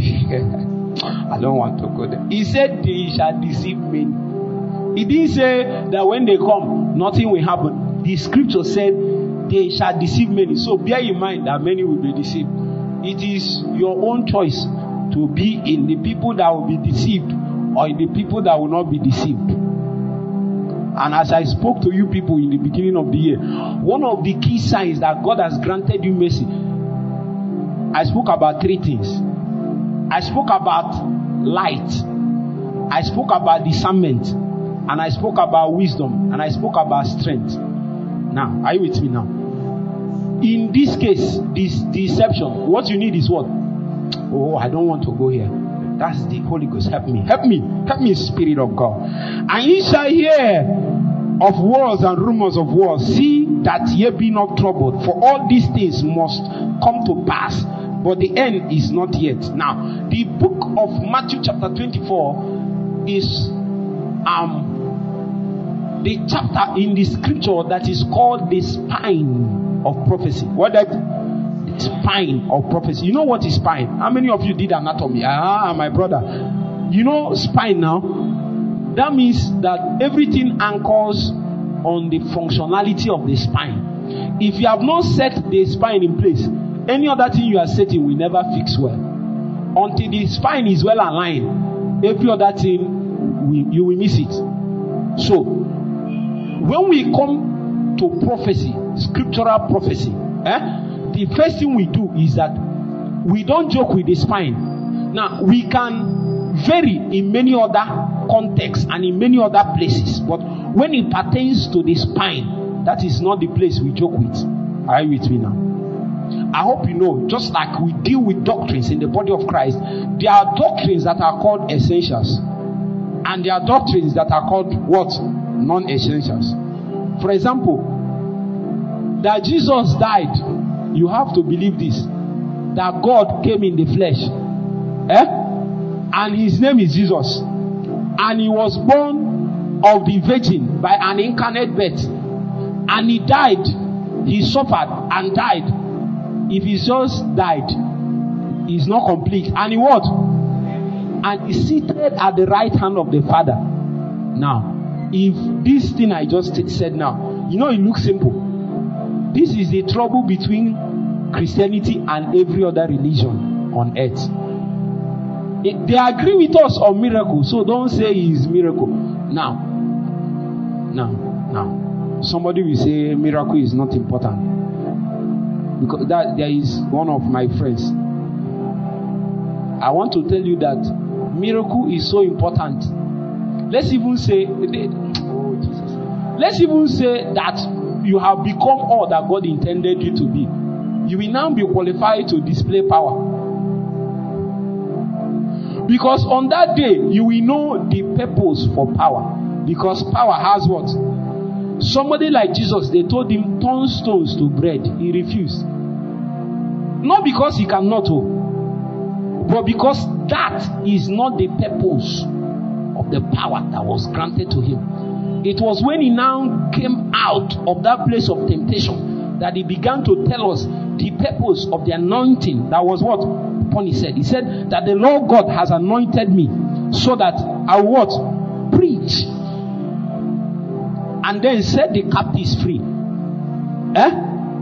I don't want to go there. He said they shall deceive many. He didn't say that when they come, nothing will happen. The scripture said they shall deceive many. So bear in mind that many will be deceived. It is your own choice to be in the people that will be deceived, or in the people that will not be deceived. And as I spoke to you people in the beginning of the year, one of the key signs that God has granted you mercy, I spoke about three things. I spoke about light, I spoke about discernment, and I spoke about wisdom, and I spoke about strength. Now, are you with me now? In this case, this deception, what you need is what? Oh, I don't want to go here. That's the Holy Ghost. Help me. Help me. Help me, Spirit of God. And ye shall hear of wars and rumors of wars. See that ye be not troubled. For all these things must come to pass, but the end is not yet. Now, the book of Matthew chapter twenty-four is um the chapter in the scripture that is called the spine of prophecy. What that spine of prophecy. You know what is spine? How many of you did anatomy? Ah, my brother. You know spine now? That means that everything anchors on the functionality of the spine. If you have not set the spine in place, any other thing you are setting will never fix well. Until the spine is well aligned, every other thing, will, you will miss it. So, when we come to prophecy, scriptural prophecy, eh, the first thing we do is that we don't joke with the spine. Now, we can vary in many other contexts and in many other places, but when it pertains to the spine, that is not the place we joke with. Are you with me now? I hope you know, just like we deal with doctrines in the body of Christ, there are doctrines that are called essentials, and there are doctrines that are called what? Non-essentials. For example, that Jesus died, you have to believe this, that God came in the flesh, eh? And his name is Jesus, and he was born of the virgin by an incarnate birth, and he died, he suffered and died. If he just died, he's not complete. And he what? And he's seated at the right hand of the Father. Now, if this thing I just said now, you know, it looks simple. This is the trouble between Christianity and every other religion on earth. It, they agree with us on miracle, so don't say it's miracle. Now, now, now, somebody will say miracle is not important. Because that there is one of my friends. I want to tell you that miracle is so important. Let's even say, oh Jesus. Let's even say that you have become all that God intended you to be. You will now be qualified to display power. Because on that day, you will know the purpose for power. Because power has what? Somebody like Jesus, they told him, turn stones to bread. He refused. Not because he cannot, but because that is not the purpose of the power that was granted to him. It was when he now came out of that place of temptation that he began to tell us the purpose of the anointing. That was what upon he said. He said that the Lord God has anointed me so that I will what? Preach. And then set the captives free. Eh?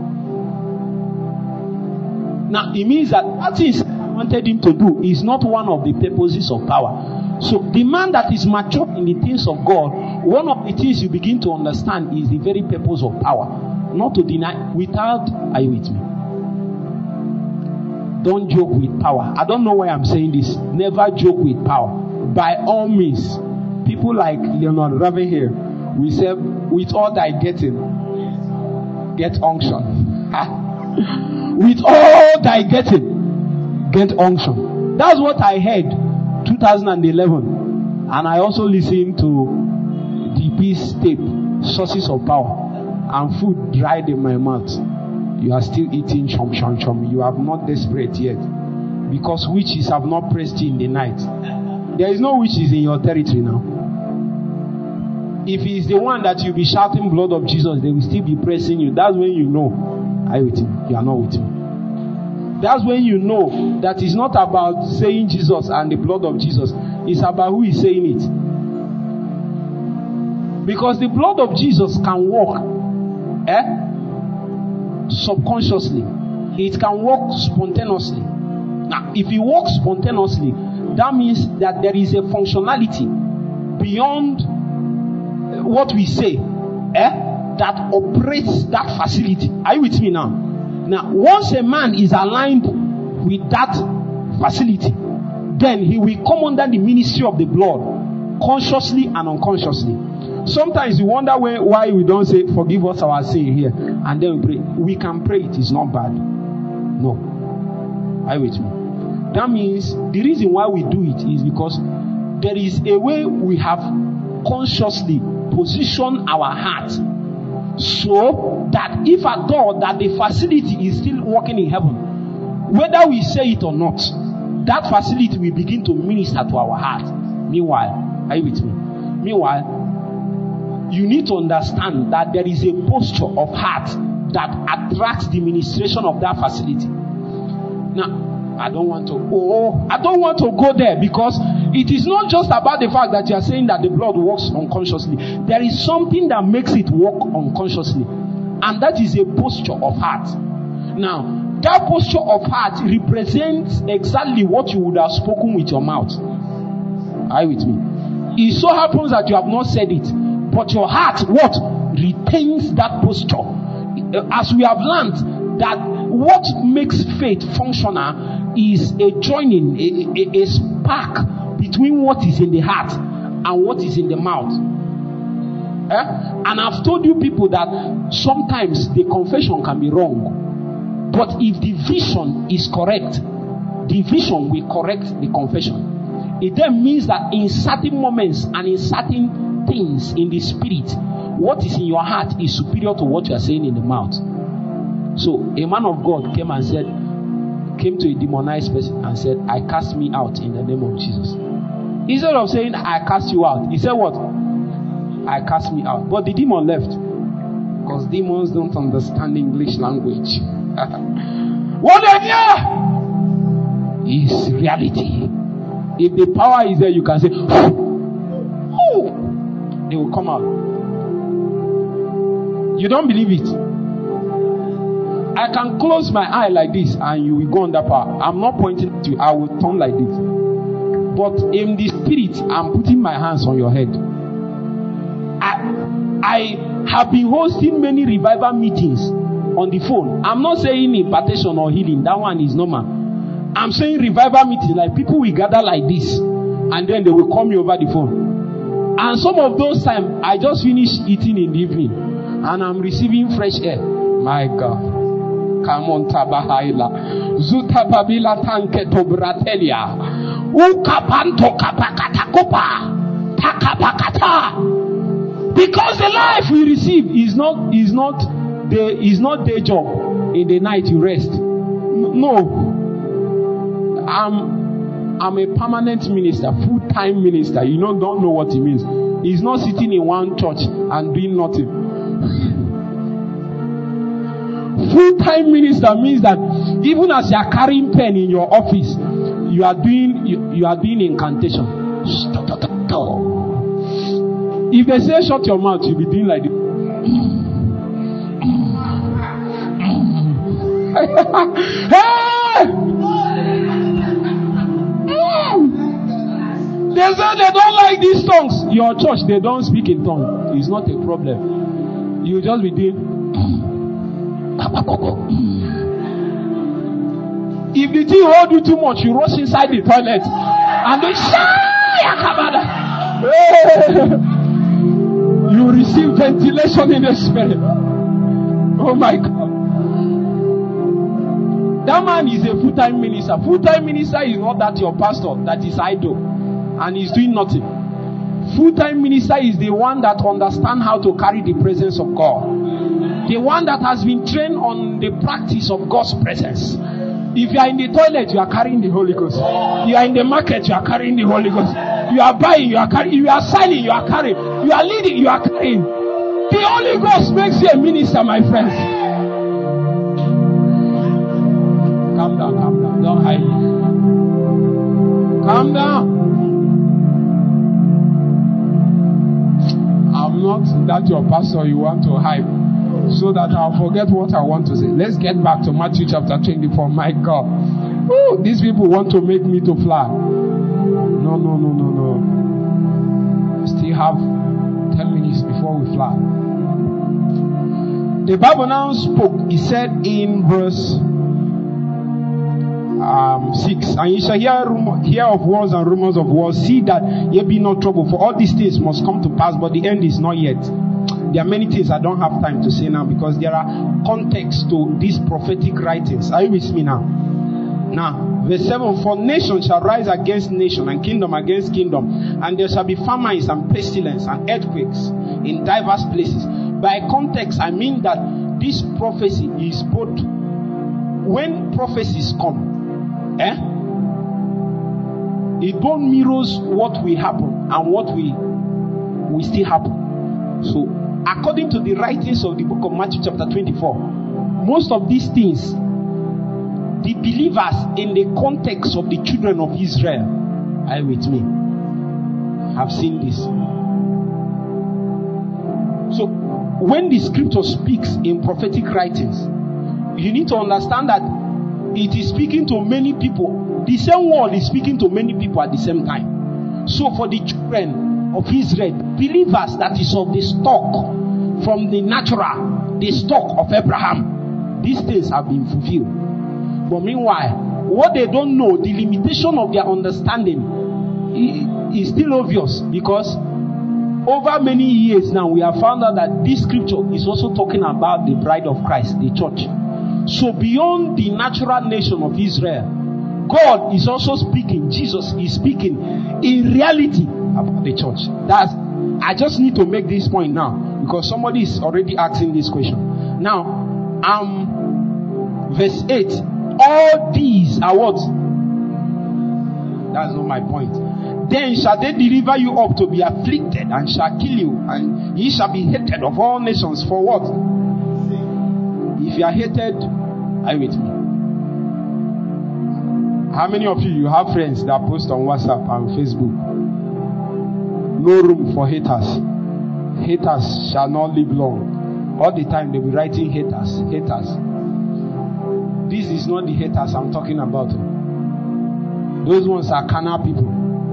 Now, it means that what he wanted him to do is not one of the purposes of power. So, the man that is mature in the things of God, one of the things you begin to understand is the very purpose of power. Not to deny, without, are you with me? Don't joke with power. I don't know why I'm saying this. Never joke with power. By all means, people like Leonard Raven here, we say, with all thy getting, get unction. With all thy getting, get unction. That's what I heard twenty eleven. And I also listened to D P's tape, Sources of Power, and food dried in my mouth. You are still eating chom chom chom. You have not desperate yet. Because witches have not pressed you in the night. There is no witches in your territory now. If he is the one that you'll be shouting blood of Jesus, they will still be pressing you. That's when you know. Are you with me? You are not with me. That's when you know that it's not about saying Jesus and the blood of Jesus. It's about who is saying it. Because the blood of Jesus can work eh? subconsciously. It can work spontaneously. Now, if it works spontaneously, that means that there is a functionality beyond what we say eh? that operates that facility. Are you with me now? Now, once a man is aligned with that facility, then he will come under the ministry of the blood, consciously and unconsciously. Sometimes you wonder why, why we don't say, forgive us our sin here, and then we pray. We can pray, it is not bad. No. Are you with me? That means the reason why we do it is because there is a way we have consciously positioned our heart so that if at all that the facility is still working in heaven, whether we say it or not, that facility will begin to minister to our heart. Meanwhile, are you with me? Meanwhile, you need to understand that there is a posture of heart that attracts the ministration of that facility. Now, I don't want to go. I don't want to go there, because it is not just about the fact that you are saying that the blood works unconsciously. There is something that makes it work unconsciously, and that is a posture of heart. Now, that posture of heart represents exactly what you would have spoken with your mouth. Are you with me? It so happens that you have not said it, but your heart, what? Retains that posture. As we have learned that what makes faith functional is a joining, a, a, a spark between what is in the heart and what is in the mouth. Eh? And I've told you people that sometimes the confession can be wrong, but if the vision is correct, the vision will correct the confession. It then means that in certain moments and in certain things in the spirit, what is in your heart is superior to what you are saying in the mouth. So a man of God came and said, came to a demonized person and said, I cast me out in the name of Jesus. Instead of saying, I cast you out, he said what? I cast me out. But the demon left, because demons don't understand English language. What they hear is reality. If the power is there, you can say, oh, they will come out. You don't believe it? I can close my eye like this and you will go under power. I'm not pointing at you. I will turn like this. But in the spirit, I'm putting my hands on your head. I, I have been hosting many revival meetings on the phone. I'm not saying impartation or healing. That one is normal. I'm saying revival meetings, like people will gather like this and then they will call me over the phone. And some of those times, I just finished eating in the evening and I'm receiving fresh air. My God. Come on, Tabahaila. Zutababila tanke tobratelia. Ukapanto kapakatakopa. Takapakata. Because the life we receive is not is not the is not day job. In the night you rest. No. I'm I'm a permanent minister, full-time minister. You know, don't know what it means. He's not sitting in one church and doing nothing. Full-time minister means that even as you are carrying pen in your office, you are doing you, you are doing incantation. If they say shut your mouth, you'll be doing like this. Hey! They say they don't like these tongues. Your church, they don't speak in tongues. It's not a problem. You just be doing. If the thing hold you too much, you rush inside the toilet and do you receive ventilation in the spirit. Oh my God. That man is a full-time minister. Full-time minister is not that your pastor that is idle and he's doing nothing. Full-time minister is the one that understands how to carry the presence of God. The one that has been trained on the practice of God's presence. If you are in the toilet, you are carrying the Holy Ghost. You are in the market, you are carrying the Holy Ghost. You are buying, you are carrying. You are selling, you are carrying. You are leading, you are carrying. The Holy Ghost makes you a minister, my friends. Calm down, calm down. Don't hide. Calm down. I'm not that your pastor you want to hype so that I'll forget what I want to say. Let's get back to Matthew chapter twenty-four. My God. Ooh, these people want to make me to fly. No, no, no, no, no. I still have ten minutes before we fly. The Bible now spoke. He said in verse Um, six, and ye shall hear, rumor, hear of wars and rumors of wars. See that ye be not troubled, for all these things must come to pass, but the end is not yet. There are many things I don't have time to say now, because there are contexts to these prophetic writings. Are you with me now? Now, verse seven, for nation shall rise against nation, and kingdom against kingdom, and there shall be famines and pestilence and earthquakes in diverse places. By context, I mean that this prophecy is both when prophecies come. Eh? It both mirrors what will happen and what will, will still happen. So, according to the writings of the book of Matthew chapter twenty-four, most of these things the believers in the context of the children of Israel. Are you with me? I've seen this. So, when the scripture speaks in prophetic writings, you need to understand that it is speaking to many people. The same word is speaking to many people at the same time. So, for the children of Israel, believers that is of the stock from the natural, the stock of Abraham, these things have been fulfilled. But meanwhile, what they don't know, the limitation of their understanding is still obvious, because over many years now we have found out that this scripture is also talking about the bride of Christ, the church. So beyond the natural nation of Israel, God is also speaking, Jesus is speaking in reality about the church. That's, I just need to make this point now, because somebody is already asking this question. Now, um, verse eight, all these are what? That's not my point. Then shall they deliver you up to be afflicted, and shall kill you, and ye shall be hated of all nations for what? If you are hated, are you with me? How many of you, you have friends that post on WhatsApp and Facebook? No room for haters. Haters shall not live long. All the time they'll be writing haters, haters. This is not the haters I'm talking about. Those ones are carnal people.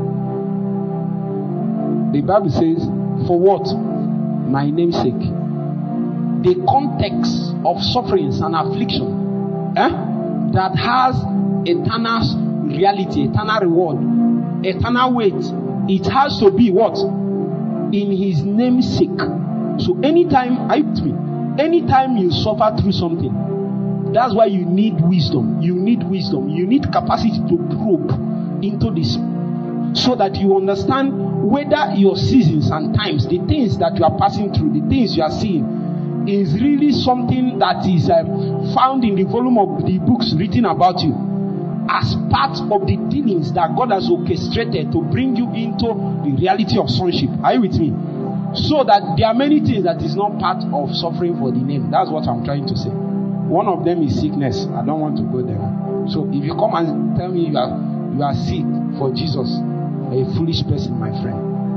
The Bible says, for what? My name's sake. The context of sufferings and affliction, eh, that has eternal reality, eternal reward, eternal weight, it has to be what? In his name's sake. So anytime, I me, anytime you suffer through something, that's why you need wisdom. You need wisdom. You need capacity to probe into this, so that you understand whether your seasons and times, the things that you are passing through, the things you are seeing, is really something that is uh, found in the volume of the books written about you, as part of the dealings that God has orchestrated to bring you into the reality of sonship. Are you with me? So that there are many things that is not part of suffering for the name. That's what I'm trying to say. One of them is sickness. I don't want to go there. So if you come and tell me you are you are sick for Jesus, you're a foolish person, my friend.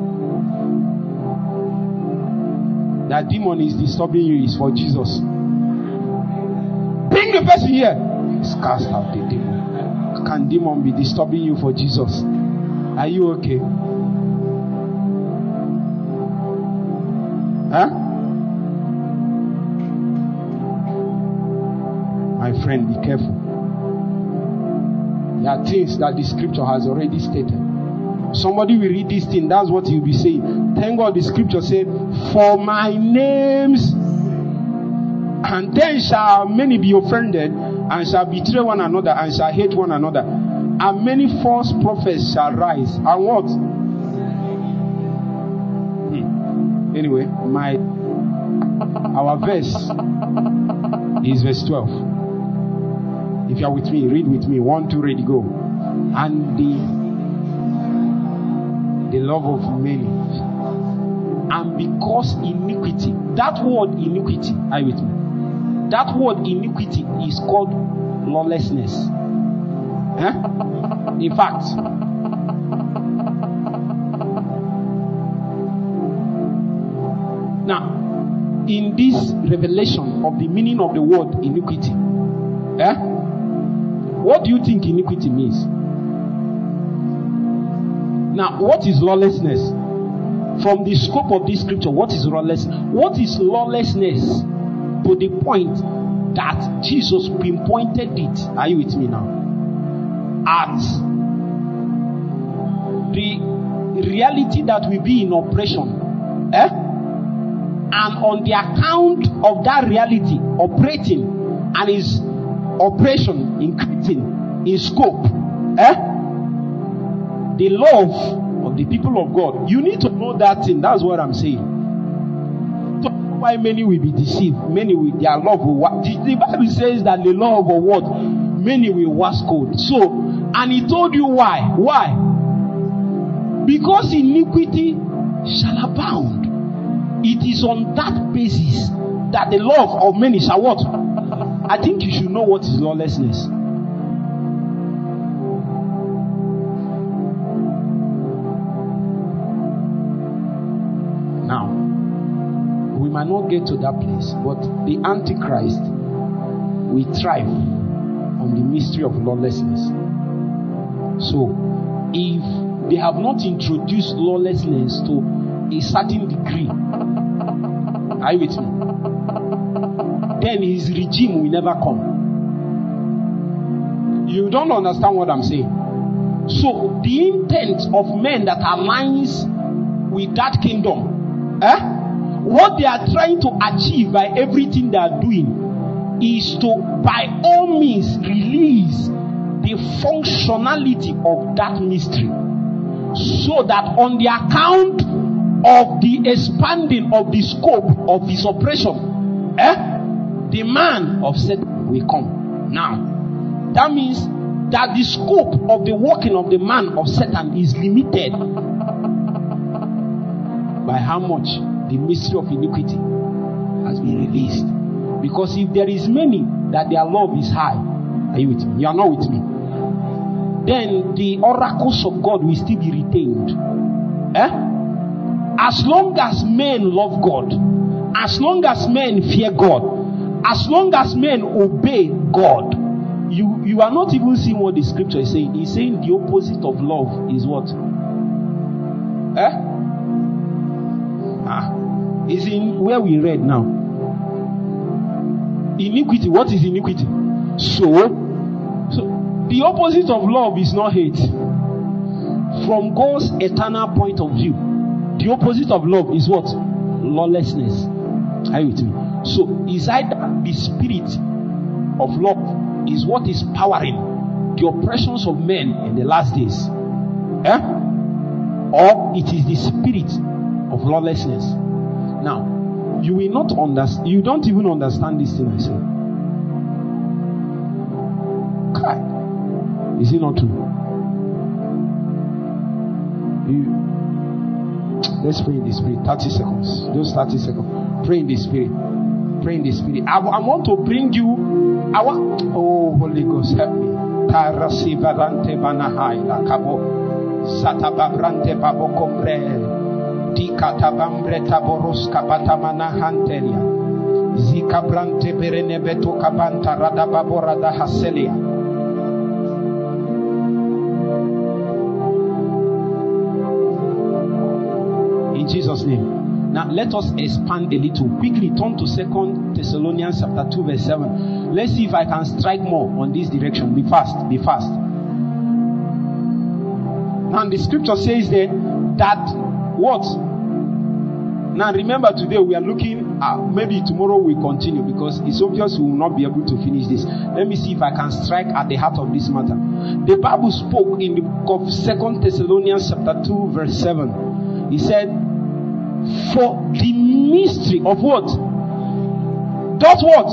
That demon is disturbing you is for Jesus. Bring the person here. It's cast out the demon. Can demon be disturbing you for Jesus? Are you okay? Huh? My friend, be careful. There are things that the scripture has already stated. Somebody will read this thing, that's what he'll be saying. Thank God the scripture said, for my name's, and then shall many be offended, and shall betray one another, and shall hate one another. And many false prophets shall rise. And what? Hmm. Anyway, my our verse is verse twelve. If you are with me, read with me. One, two, ready, go. And the the love of many, and because iniquity, that word iniquity, are you with me? That word iniquity is called lawlessness. Eh? In fact, now, in this revelation of the meaning of the word iniquity, eh? What do you think iniquity means? Now, what is lawlessness? From the scope of this scripture, what is lawlessness? What is lawlessness? To the point that Jesus pinpointed it. Are you with me now? At the reality that will be in operation, eh? And on the account of that reality operating and its operation increasing in scope, eh? The love of the people of God. You need to know that thing. That's what I'm saying. Why many will be deceived, many will their love will wax. The, the Bible says that the love of what? Many will wax cold. So, and he told you why. Why? Because iniquity shall abound. It is on that basis that the love of many shall what? I think you should know what is lawlessness. might not get to that place, but the Antichrist will thrive on the mystery of lawlessness. So, if they have not introduced lawlessness to a certain degree, are you with me? Then his regime will never come. You don't understand what I'm saying. So, the intent of men that aligns with that kingdom, eh? What they are trying to achieve by everything they are doing is to, by all means, release the functionality of that mystery, so that on the account of the expanding of the scope of his operation, eh, the man of Satan will come. Now, that means that the scope of the working of the man of Satan is limited by how much the mystery of iniquity has been released. Because if there is many that their love is high, are you with me? You are not with me. Then the oracles of God will still be retained. Eh? As long as men love God, as long as men fear God, as long as men obey God, you, you are not even seeing what the scripture is saying. It's saying the opposite of love is what? Eh? Ah, it's in where we read now. Iniquity. What is iniquity? So, so the opposite of love is not hate. From God's eternal point of view, the opposite of love is what? Lawlessness. Are you with me? So, is either the spirit of love is what is powering the oppressions of men in the last days, eh? Or it is the spirit of lawlessness. Now, you will not understand. You don't even understand this thing I say. God. Is it not true? You, let's pray in the spirit. thirty seconds. Those thirty seconds. Pray in the spirit. Pray in the spirit. I, I want to bring you. I want. Oh, Holy Ghost, help me. Tarasivarante banahai la kabo. Satababrante babokombre. Dikatabambre taboros kapatamana hantelia. Zikabrante berenebeto kabanta radababora da haselia. In Jesus' name. Now let us expand a little. Quickly turn to Second Thessalonians chapter two verse seven. Let's see if I can strike more on this direction. Be fast, be fast. Now the scripture says there that what? Now remember, today we are looking at, maybe tomorrow we continue because it's obvious we will not be able to finish this. Let me see if I can strike at the heart of this matter. The Bible spoke in the book of Second Thessalonians chapter two verse seven. He said, for the mystery of what? Does what?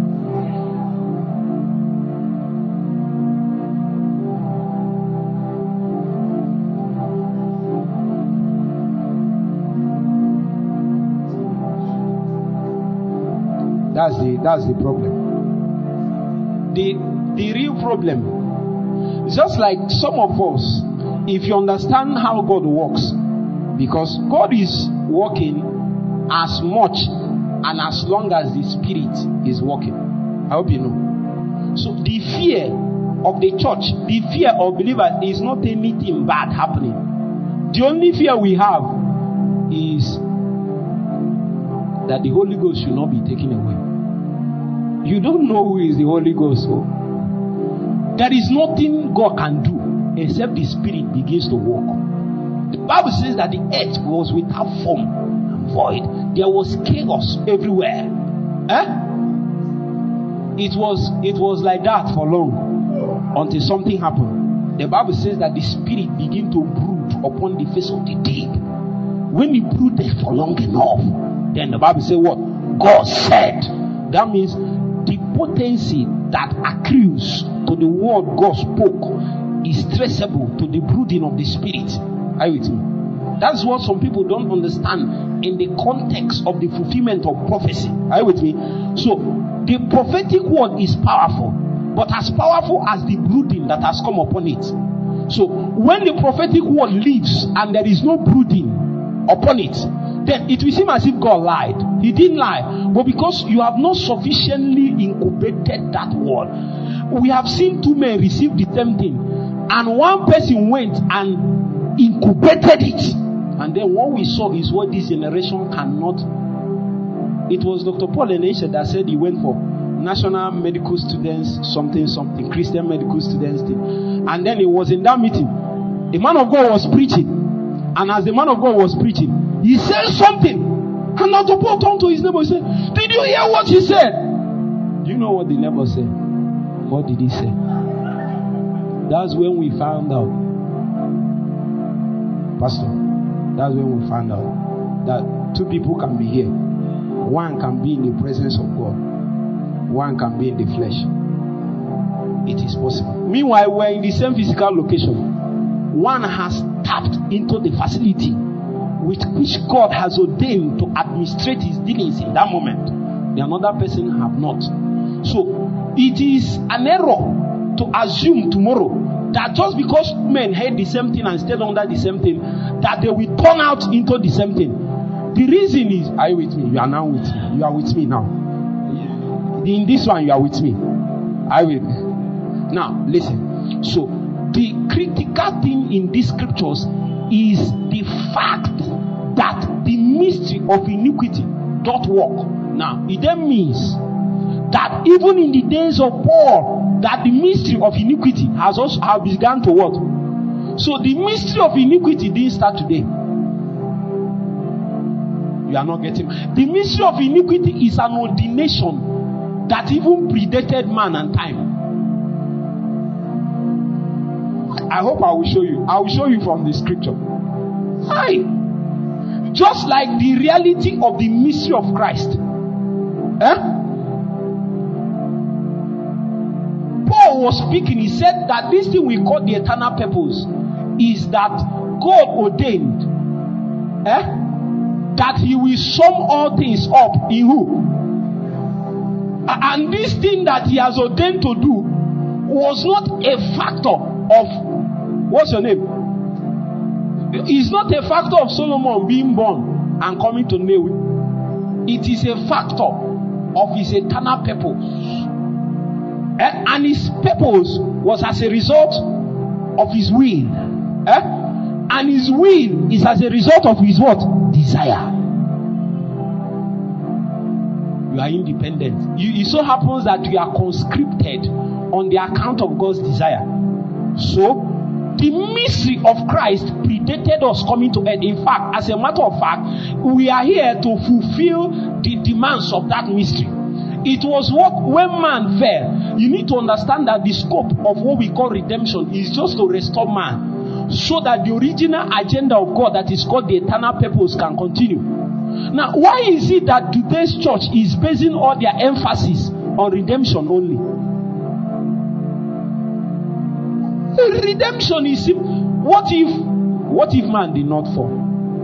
That's the that's the problem. The the real problem. Just like some of us, if you understand how God works, because God is working as much and as long as the Spirit is working. I hope you know. So the fear of the church, the fear of believers is not anything bad happening. The only fear we have is that the Holy Ghost should not be taken away. You don't know who is the Holy Ghost. So there is nothing God can do except the Spirit begins to work. The Bible says that the earth was without form and void. There was chaos everywhere. Eh? It was it was like that for long until something happened. The Bible says that the Spirit began to brood upon the face of the deep. When it brooded for long enough, then the Bible says what? God said. That means the potency that accrues to the word God spoke is traceable to the brooding of the Spirit. Are you with me? That's what some people don't understand in the context of the fulfillment of prophecy. Are you with me? So, the prophetic word is powerful, but as powerful as the brooding that has come upon it. So, when the prophetic word leaves and there is no brooding upon it, then it will seem as if God lied. He didn't lie. But because you have not sufficiently incubated that word. We have seen two men receive the same thing. And one person went and incubated it. And then what we saw is what this generation cannot. It was Doctor Paul Enesha that said he went for National Medical Students something something, Christian Medical Students thing. And then he was in that meeting. The man of God was preaching. And as the man of God was preaching, he said something. And Doctor Paul turned to his neighbor and said, "Did you hear what he said?" Do you know what the neighbor said? What did he say? That's when we found out. Pastor, that's when we found out that two people can be here. One can be in the presence of God. One can be in the flesh. It is possible. Meanwhile, we're in the same physical location. One has tapped into the facility with which God has ordained to administrate his dealings in that moment. The another person have not. So, it is an error to assume tomorrow that just because men heard the same thing and stayed under the same thing, that they will turn out into the same thing. The reason is, are you with me? You are now with me. You are with me now. In this one, you are with me. Are you with me? Now, listen. So, the critical thing in these scriptures is the fact that the mystery of iniquity doth work. Now, it then means that even in the days of Paul, that the mystery of iniquity has also have begun to work. So the mystery of iniquity didn't start today. You are not getting. The mystery of iniquity is an ordination that even predated man and time. I hope I will show you. I will show you from the scripture. Hi. Just like the reality of the mystery of Christ. Eh? Paul was speaking. He said that this thing we call the eternal purpose is that God ordained eh, that he will sum all things up in who? And this thing that he has ordained to do was not a factor of, what's your name? It's not a factor of Solomon being born and coming to Newe. It is a factor of his eternal purpose. Eh? And his purpose was as a result of his will. Eh? And his will is as a result of his what? Desire. You are independent. You, it so happens that you are conscripted on the account of God's desire. So, the mystery of Christ predated us coming to earth. In fact, as a matter of fact, we are here to fulfill the demands of that mystery. It was what, when man fell, you need to understand that the scope of what we call redemption is just to restore man, so that the original agenda of God, that is called the eternal purpose, can continue. Now, why is it that today's church is basing all their emphasis on redemption only? The redemption is, what if, what if man did not fall?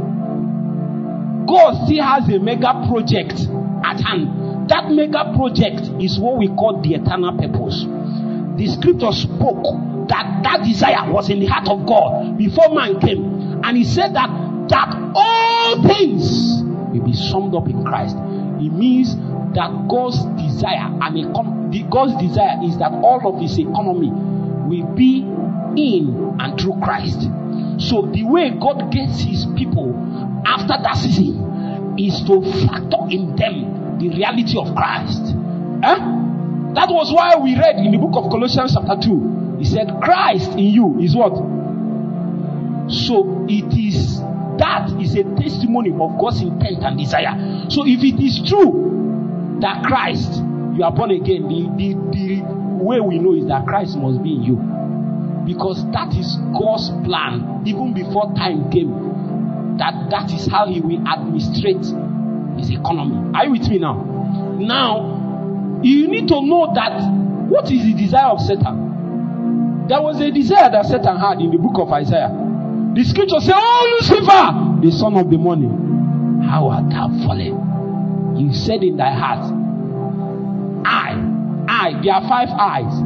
God still has a mega project at hand. That mega project is what we call the eternal purpose. The scripture spoke that that desire was in the heart of God before man came. And he said that, that all things will be summed up in Christ. It means that God's desire, and econ- the, God's desire is that all of his economy will be in and through Christ. So the way God gets his people after that season is to factor in them the reality of Christ. Eh? That was why we read in the book of Colossians chapter two. He said, Christ in you is what? So it is, that is a testimony of God's intent and desire. So if it is true that Christ, you are born again, the, the, the way we know is that Christ must be in you. Because that is God's plan, even before time came. That that is how he will administrate his economy. Are you with me now? Now, you need to know that what is the desire of Satan? There was a desire that Satan had in the book of Isaiah. The scripture says, "Oh Lucifer, the son of the morning, how art thou fallen? You said in thy heart, I, I, there are five eyes.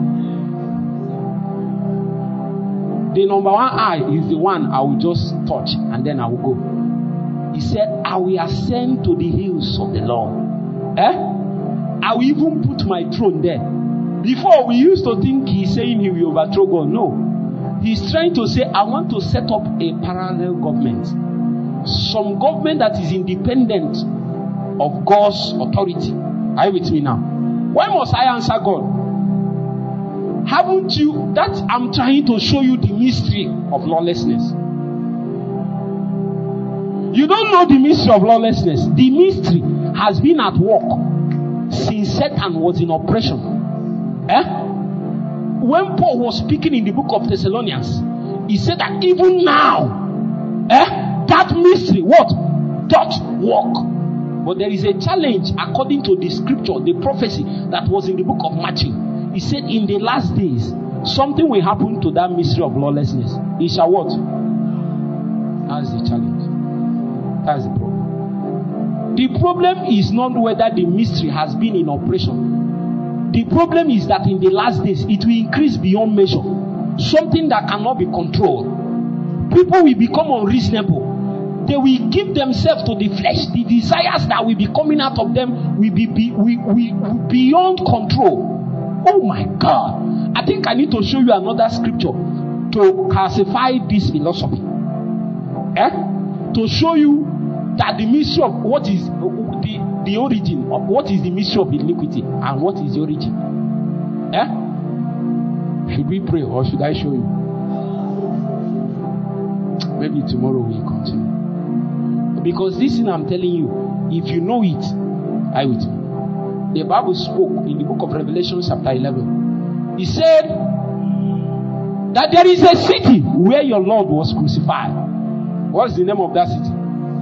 The number one eye is the one I will just touch and then I will go. He said, I will ascend to the hills of the Lord. Eh? I will even put my throne there. Before, we used to think he's saying he will overthrow God. No. He's trying to say, I want to set up a parallel government. Some government that is independent of God's authority. Are you with me now? Why must I answer God? Haven't you? That I'm trying to show you the mystery of lawlessness. You don't know the mystery of lawlessness. The mystery has been at work since Satan was in operation. Eh? When Paul was speaking in the book of Thessalonians, he said that even now, eh, that mystery, what? Doth work. But there is a challenge according to the scripture, the prophecy that was in the book of Matthew. He said in the last days, something will happen to that mystery of lawlessness. It shall what? That's the challenge. That's the problem. The problem is not whether the mystery has been in operation. The problem is that in the last days, it will increase beyond measure. Something that cannot be controlled. People will become unreasonable. They will give themselves to the flesh. The desires that will be coming out of them will be, be will, will, will beyond control. Oh my God. I think I need to show you another scripture to classify this philosophy. Eh? To show you that the mystery of what is the, the origin of what is the mystery of iniquity and what is the origin. Eh? Should we pray or should I show you? Maybe tomorrow we'll continue. Because this thing I'm telling you, if you know it, I will tell you. The Bible spoke in the book of Revelation chapter eleven. He said that there is a city where your Lord was crucified. What's the name of that city?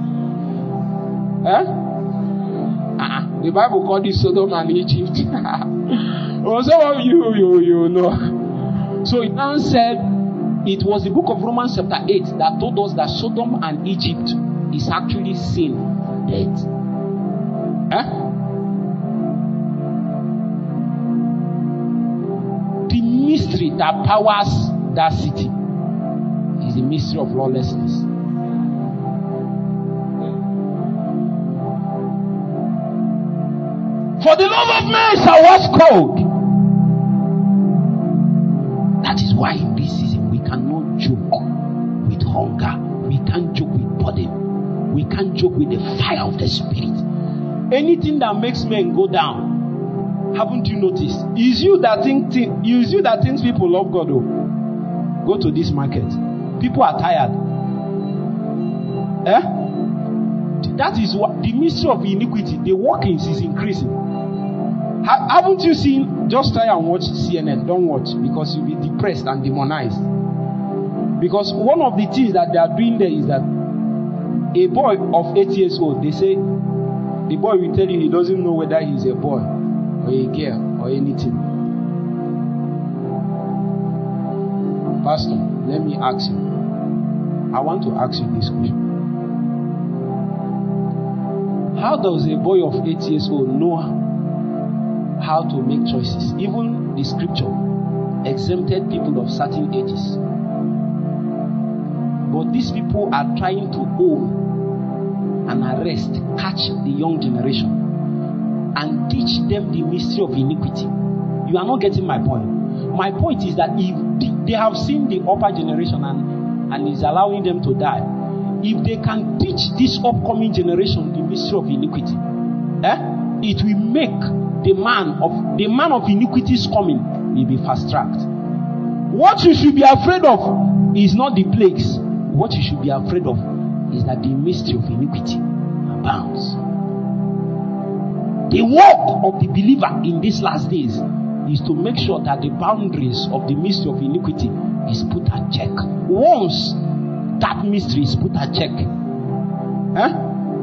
Eh? Uh-uh. The Bible called it Sodom and Egypt. Well, some of you, you, you know. So it now said, it was the book of Romans chapter eight that told us that Sodom and Egypt is actually sin, death. Eh? The mystery that powers that city is the mystery of lawlessness. For the love of man shall wax cold. That is why in this season we cannot joke with hunger. We can't joke with burden. We can't joke with the fire of the Spirit. Anything that makes men go down, haven't you noticed? Is you that think, think is you that thinks people love God? Oh, go to this market. People are tired. Eh? That is what the mystery of iniquity. The workings is increasing. Ha- haven't you seen? Just try and watch C N N. Don't watch because you'll be depressed and demonized. Because one of the things that they are doing there is that a boy of eight years old, they say the boy will tell you he doesn't know whether he's a boy or a girl or anything. Pastor, let me ask you. I want to ask you this question. How does a boy of eight years old know how to make choices? Even the scripture exempted people of certain ages. But these people are trying to own and arrest, catch the young generation and teach them the mystery of iniquity. You are not getting my point. My point is that if they have seen the upper generation and, and is allowing them to die, if they can teach this upcoming generation the mystery of iniquity, eh, it will make the man of the man of iniquity's coming will be fast tracked. What you should be afraid of is not the plagues. What you should be afraid of is that the mystery of iniquity abounds. The work of the believer in these last days is to make sure that the boundaries of the mystery of iniquity is put at check. Once that mystery is put at check, eh?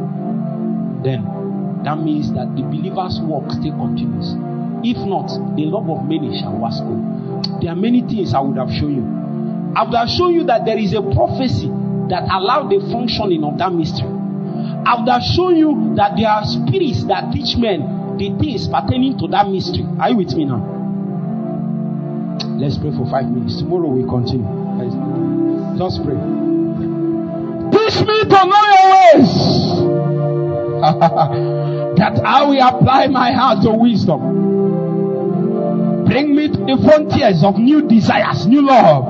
then that means that the believer's work still continues. If not, the love of many shall wax cold. There are many things I would have shown you. I would have shown you that there is a prophecy that allowed the functioning of that mystery. I would have shown you that there are spirits that teach men the things pertaining to that mystery. Are you with me now? Let's pray for five minutes. Tomorrow we continue. Just pray. Teach me to know your way. says that I will apply my heart to wisdom. Bring me to the frontiers of new desires, new love.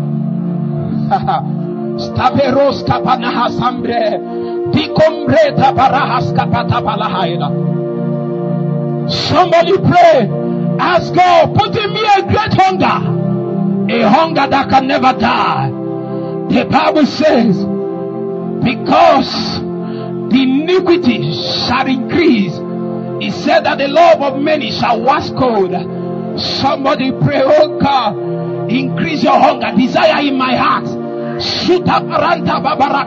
Staberos kapanaha sambre, dikombreta barahas kapata balahaila. Somebody pray, ask God, put in me a great hunger, a hunger that can never die. The Bible says, because the iniquity shall increase, it said that the love of many shall wax cold. Somebody pray, oh God, increase your hunger, desire in my heart. Shuta baranta babara.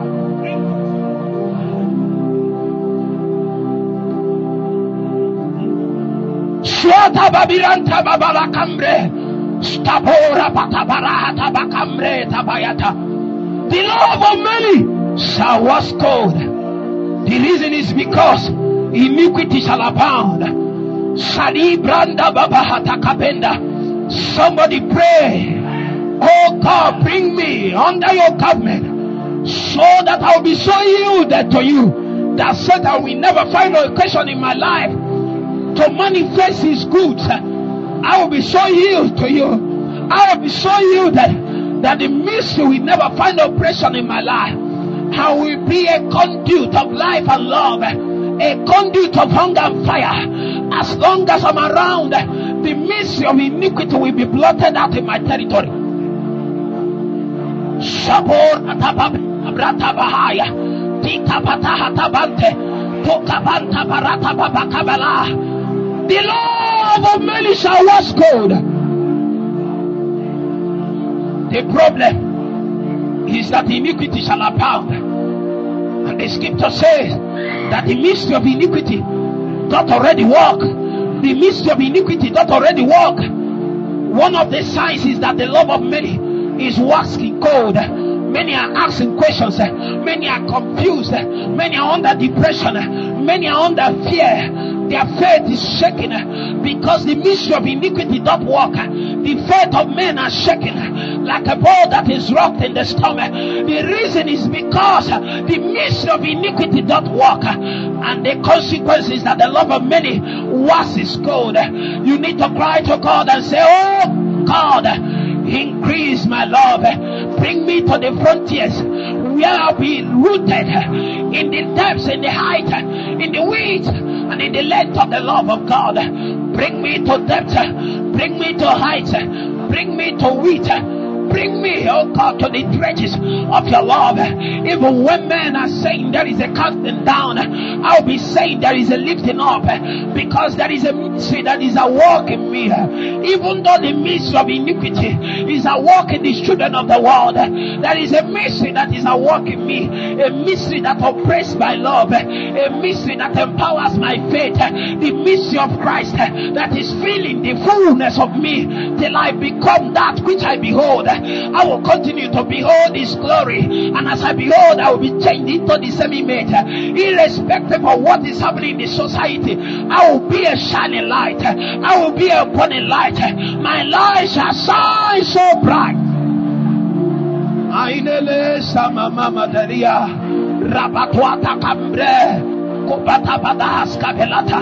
Shuta babiranta babara kambre. Stabora batabarata bakambre tabayata. The love of many shall wax cold. The reason is because iniquity shall abound. Shali branda babahata kabenda. Somebody pray, oh God, bring me under your government so that I will be so yielded to you that Satan will never find no occasion in my life to manifest his goods. I will be so yielded to you. I will be so yielded that the mystery will never find oppression in my life. I will be a conduit of life and love, a conduit of hunger and fire. As long as I'm around, the mystery of iniquity will be blotted out in my territory. Shabor atabrata bahaya, tikapata hatabante, tokabanta barata babakabala. The love of many shall wax cold. The problem is that iniquity shall abound. And the scripture says that the mystery of iniquity doth already work. The mystery of iniquity doth already work. One of the signs is that the love of many is waxing cold. Many are asking questions. Many are confused. Many are under depression. Many are under fear. Their faith is shaken because the mystery of iniquity doth work. The faith of men are shaken like a boat that is rocked in the storm. The reason is because the mystery of iniquity doth work, and the consequence is that the love of many waxes cold. You need to cry to God and say, oh God, increase my love. Bring me to the frontiers where I'll be rooted in the depths, in the height, in the width, and in the length of the love of God. Bring me to depth. Bring me to height. Bring me to width. Bring me, oh God, to the dredges of your love. Even when men are saying there is a casting down, I'll be saying there is a lifting up, because there is a mystery that is a work in me. Even though the mystery of iniquity is a work in the children of the world, there is a mystery that is a work in me, a mystery that oppresses my love, a mystery that empowers my faith, the mystery of Christ that is filling the fullness of me till I become that which I behold. I will continue to behold his glory, and as I behold, I will be changed into the same image, irrespective of what is happening in the society. I will be a shining light. I will be a burning light. My light shall shine so bright. Ainele sama mama daria rabatwata kambre kubata badas kabelata.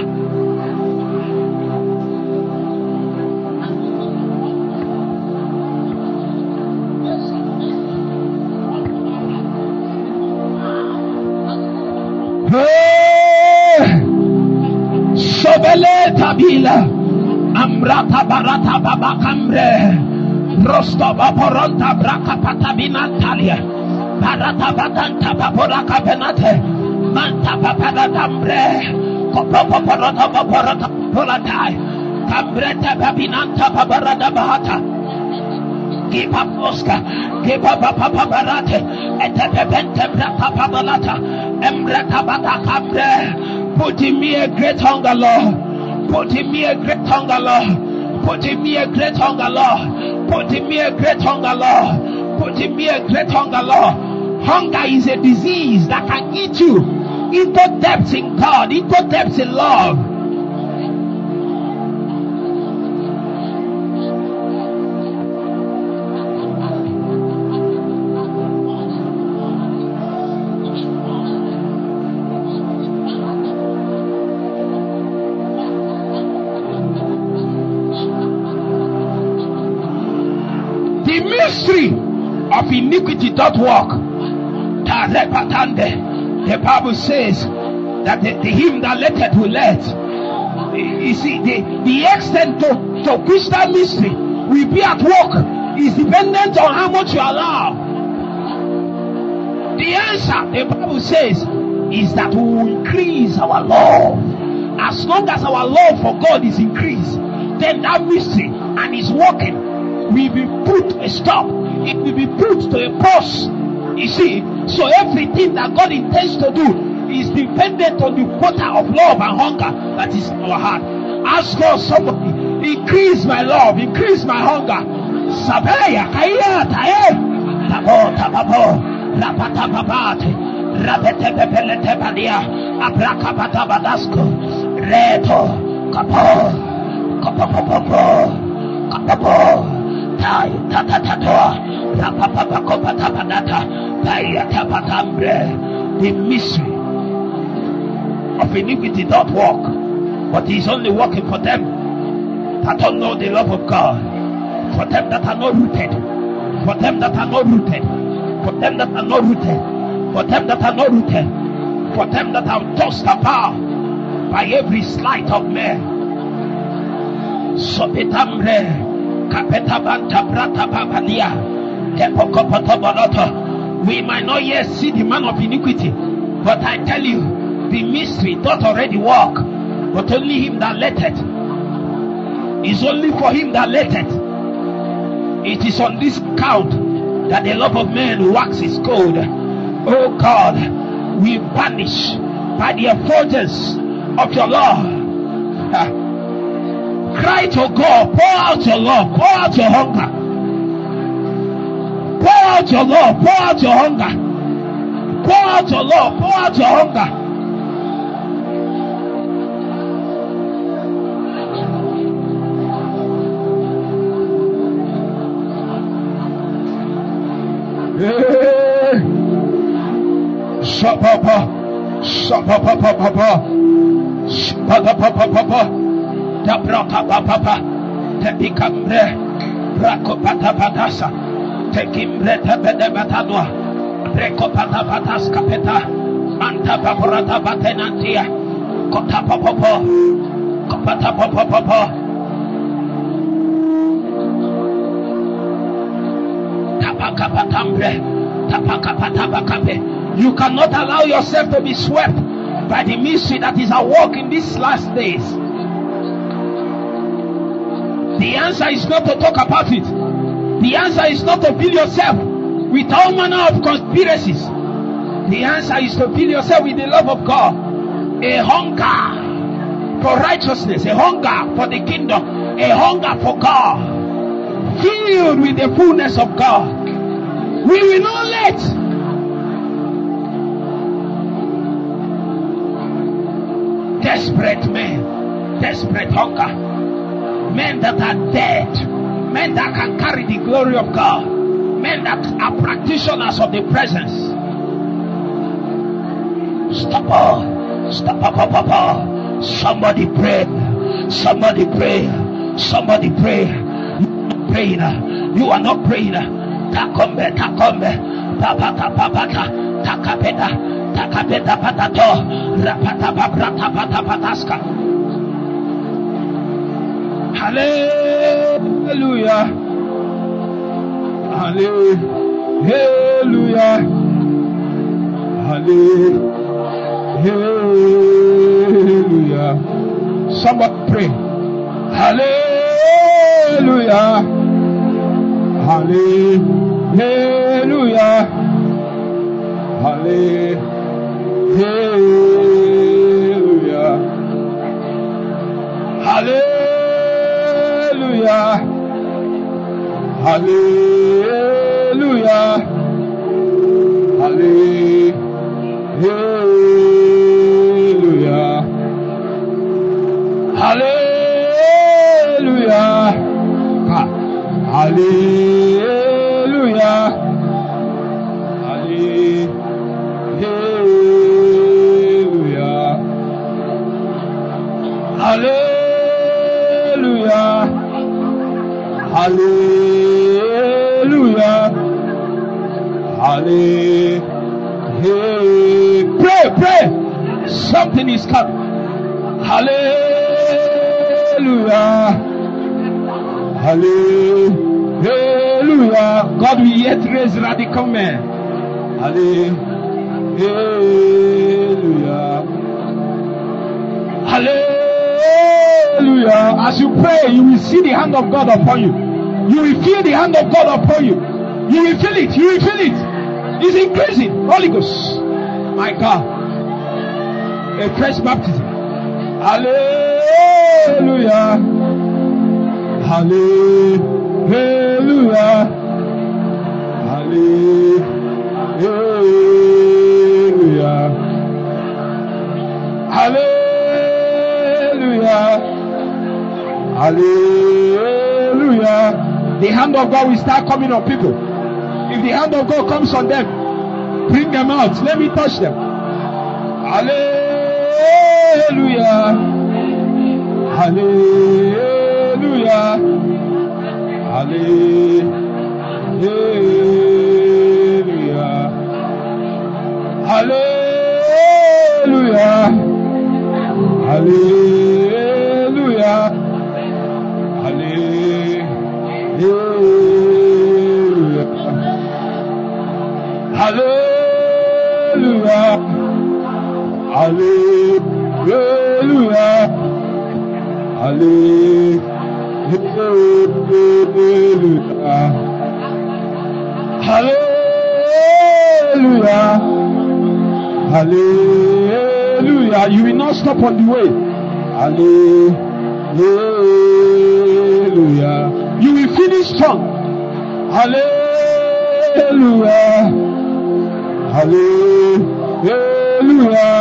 Sobele tabila amrata barata baba kambre rosto baporonta braka patabina talia barata batanta baporaka penate manta papada dambre kopopo porota baporata polatai kambreta babinanta babarada bahata give up Oscar give up papa barate etepente braka pabalata embrata bata kambre. Put in me a great hunger, Lord. Put in me a great hunger, Lord. Put in me a great hunger, Lord. Put in me a great hunger, Lord. Put in me a great hunger, Lord. Hunger is a disease that can eat you into depths in God, into depths in love. The mystery of iniquity doth walk. The Bible says that the, the him that letteth will let. You see, the, the extent to, to which that mystery will be at work is dependent on how much you allow. The answer, the Bible says, is that we will increase our love. As long as our love for God is increased, then that mystery and his working will be put a stop. It will be put to a pause. You see, so everything that God intends to do is dependent on the quota of love and hunger that is in our heart. Ask God, somebody, increase my love, increase my hunger. Sabaya, kaya, tae, tabo, tababo, rapata babate, rapete pepelete badia, abrakabata badasko, reto, kapo, kapo, kapo, kapo, tai, tatatato, rapapa kopata badata, paya tapatambre. The mystery of iniquity don't work, but he's only working for them that don't know the love of God, for them that are not rooted, for them that are not rooted, for them that are not rooted, for them that are not rooted, for them that are tossed about by every sleight of men. Sopitambre, kapetabanta brata babadia, tepokopotobonoto. We might not yet see the man of iniquity, but I tell you, the mystery doth already work, but only him that letteth. It's only for him that letteth. It is on this count that the love of man waxes cold. Oh God, we vanish by the effulgence of your love. Cry to God, pour out your love, pour out your hunger. Pour out your love, pour out your hunger. Pour out your love, pour out your hunger. Shababa, shababa, papa, shababa, papa, tabraka, papa, tepicambre, rakopata, patasa, tekimbre, tepede, batadua, brekopata, patas, capeta, manta, paporata, batenantia, kota, popo, kopata, popo, tapaka, patambre, tapaka, patabakape. You cannot allow yourself to be swept by the mystery that is at work in these last days. The answer is not to talk about it. The answer is not to fill yourself with all manner of conspiracies. The answer is to fill yourself with the love of God. A hunger for righteousness, a hunger for the kingdom, a hunger for God, filled with the fullness of God. We will not let desperate men, desperate hunger, men that are dead, men that can carry the glory of God, men that are practitioners of the presence. Stop all, stop up, up, up, up. Somebody pray, somebody pray, somebody pray. You are not praying, you are not praying. Takombe, takombe, papata, papata, takapeta. Takapeta patato, rapata paprata patapataska. Hallelujah. Hallelujah. Hallelujah. Somebody pray. Hallelujah. Hallelujah. Hallelujah. Hallelujah. Hallelujah. Hallelujah. Hallelujah. Hallelujah. Hallelujah. Hallelujah. Hallelujah. Hallelujah. Pray, pray. Something is coming. Hallelujah. Hallelujah. God will yet raise radical men. Hallelujah. Hallelujah. As you pray, you will see the hand of God upon you. You will feel the hand of God upon you. You will feel it. You will feel it. It's increasing. Holy Ghost. My God. A fresh baptism. Hallelujah. Hallelujah. Hallelujah. Hallelujah. Hallelujah. The hand of God will start coming on people. If the hand of God comes on them, bring them out. Let me touch them. Hallelujah. Hallelujah. Hallelujah. Hallelujah. Hallelujah. Hallelujah. Hallelujah. Hallelujah. Hallelujah. Hallelujah. You will not stop on the way. Hallelujah. You will finish strong. Hallelujah. Hallelujah.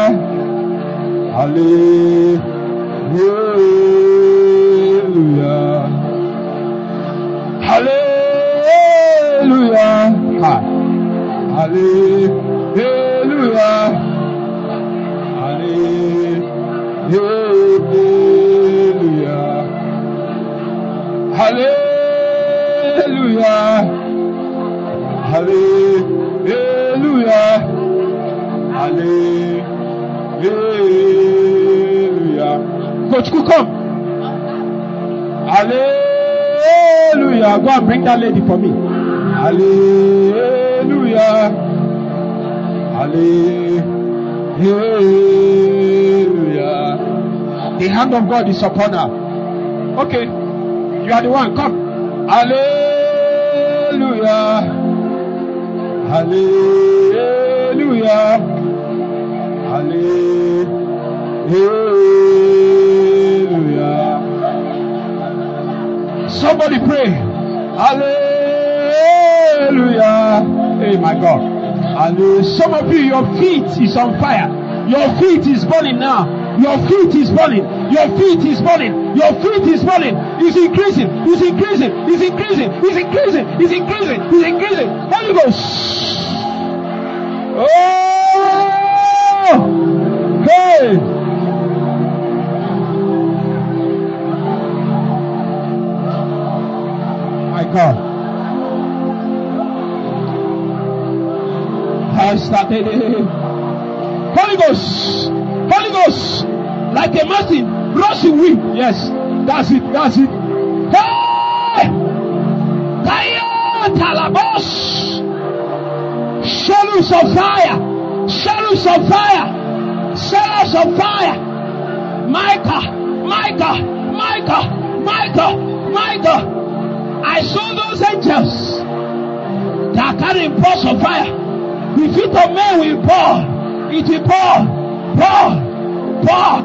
Hallelujah. Hallelujah. Hallelujah. Hallelujah. Hallelujah. Hallelujah. Hallelujah. Coach, come. Hallelujah. Go and bring that lady for me. Hallelujah. Hallelujah. The hand of God is upon her. Okay. You are the one. Come. Hallelujah. Hallelujah. Hallelujah. Somebody pray. Hallelujah. Hey, my God. And some of you, your feet is on fire. Your feet is burning now. Your feet is burning. Your feet is burning. Your feet is burning. It's increasing. It's increasing. It's increasing. It's increasing. It's increasing. It's increasing. Holy Ghost. Oh! Hey! My God. I started it. Holy Ghost. Holy Ghost. Like a mountain. Rushing wind. Yes. That's it. That's it. Hey! Kaya Talabos. Shadows of fire. Shadows of fire. Shadows of fire. Micah. Micah. Micah. Micah. Micah. I saw those angels that carry balls of fire. The feet of men will pour. It will pour. Pour. Pour.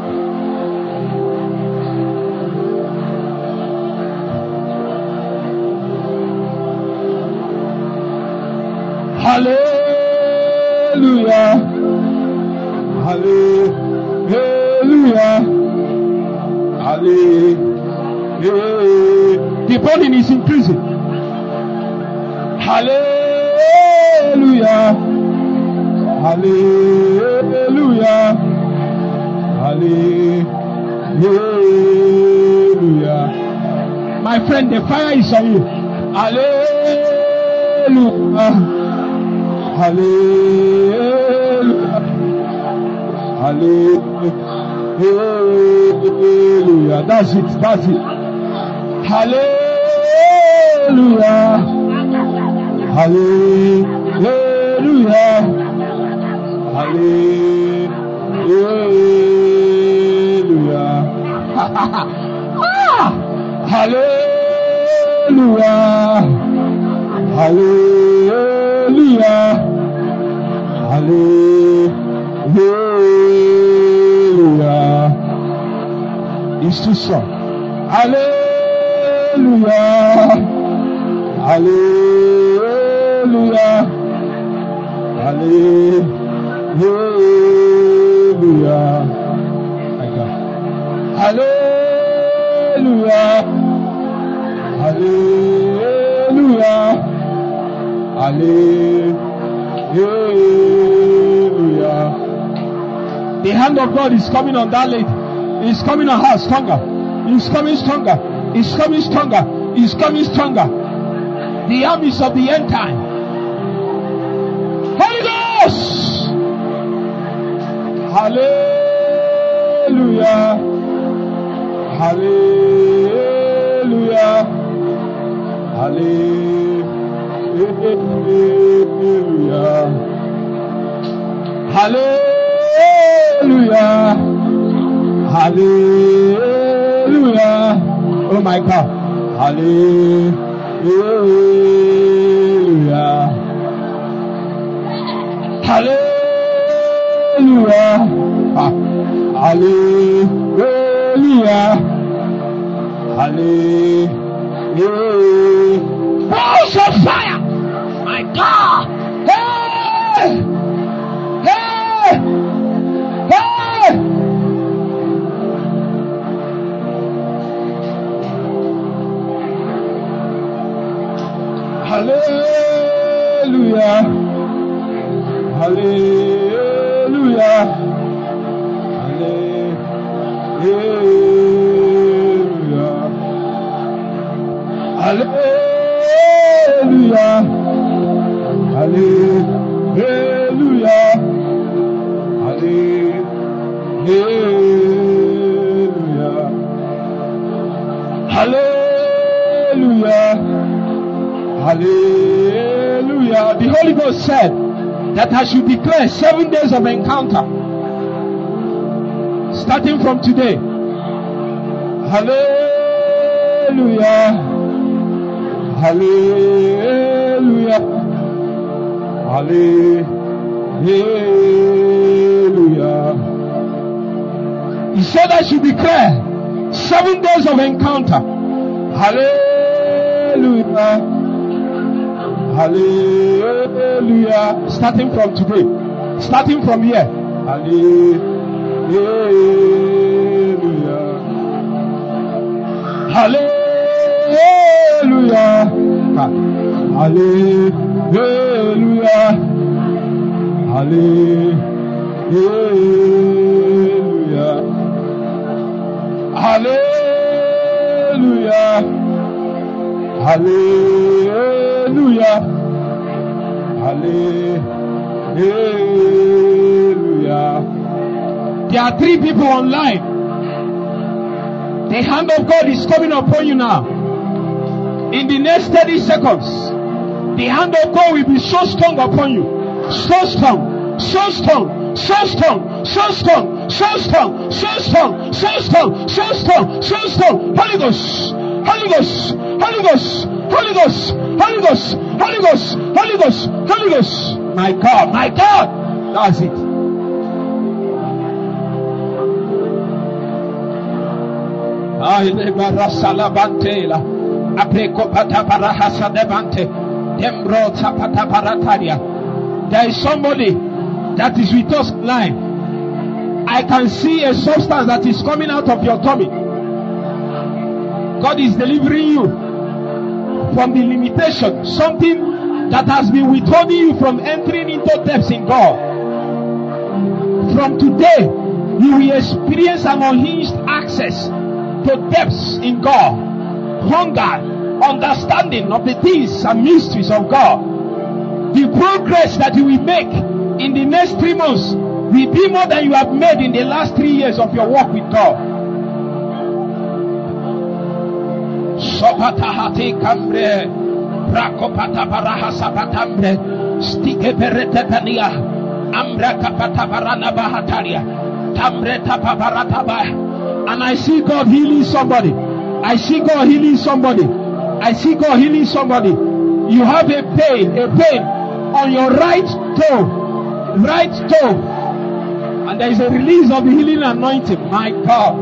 Hallelujah. Hallelujah. Hallelujah. The burden is increasing. Hallelujah. Hallelujah. Hallelujah. My friend, the fire is on you. Hallelujah. Hallelujah. Hallelujah. That's it. That's it. Hallelujah. Hallelujah. Hallelujah. Ah! Hallelujah. Hallelujah. Hallelujah. It's too strong. Hallelujah. Hallelujah. Hallelujah. My God. Hallelujah. Hallelujah. Hallelujah. The hand of God is coming on that lady. It's coming on her stronger. It's coming stronger. It's coming stronger. It's coming stronger. The armies of the end time. Holy Ghost. Hallelujah. Hallelujah. Hallelujah. Hallelujah. Hallelujah. Oh my God. Hallelujah. Hallelujah. Ah. Hallelujah. Hallelujah. Balls of fire. My God. Hey. Hey. Hey. Hallelujah. Hallelujah. Hallelujah. Hallelujah. Hallelujah. Hallelujah. Hallelujah. Hallelujah. The Holy Ghost said that I should declare seven days of encounter starting from today. Hallelujah. Hallelujah. Hallelujah. He said I should declare seven days of encounter. Hallelujah. Hallelujah. Starting from today. Starting from here. Hallelujah. Hallelujah. Hallelujah. Hallelujah. Hallelujah. Hallelujah. Hallelujah. There are three people online. The hand of God is coming upon you now. In the next thirty seconds, the hand of God will be so strong upon you. So strong, so strong, so strong, so strong, so strong, so strong, so strong, so strong, so strong. Holy Ghost, Holy Ghost, Holy Ghost, Holy Ghost, Holy Ghost, Holy Ghost, Holy Ghost, Holy Ghost. My God, my God. That's it. There is somebody that is with us live. I can see a substance that is coming out of your tummy. God is delivering you from the limitation, something that has been withholding you from entering into depths in God. From today, you will experience an unhinged access to depths in God, hunger, understanding of the things and mysteries of God. The progress that you will make in the next three months will be more than you have made in the last three years of your walk with God. Sopatahati kambre, rakopata baraha sapatambre, stike perete pania, ambra kapata barana bahataria, tambre tapabarata ba. And I see God healing somebody. I see God healing somebody. I see God healing somebody. You have a pain, a pain on your right toe, right toe, and there is a release of the healing anointing. My God,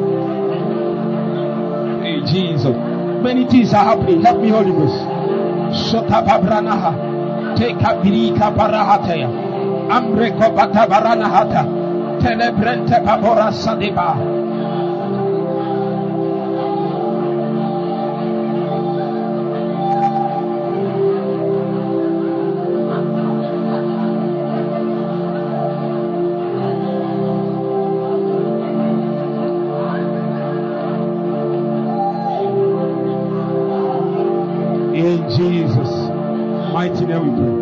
hey Jesus, many things are happening. Help me, Holy Ghost. Sota babranaha, take a birika barahataya, ambreko bata baranahata, telebrente babora sadeba. Jesus, mighty name we pray.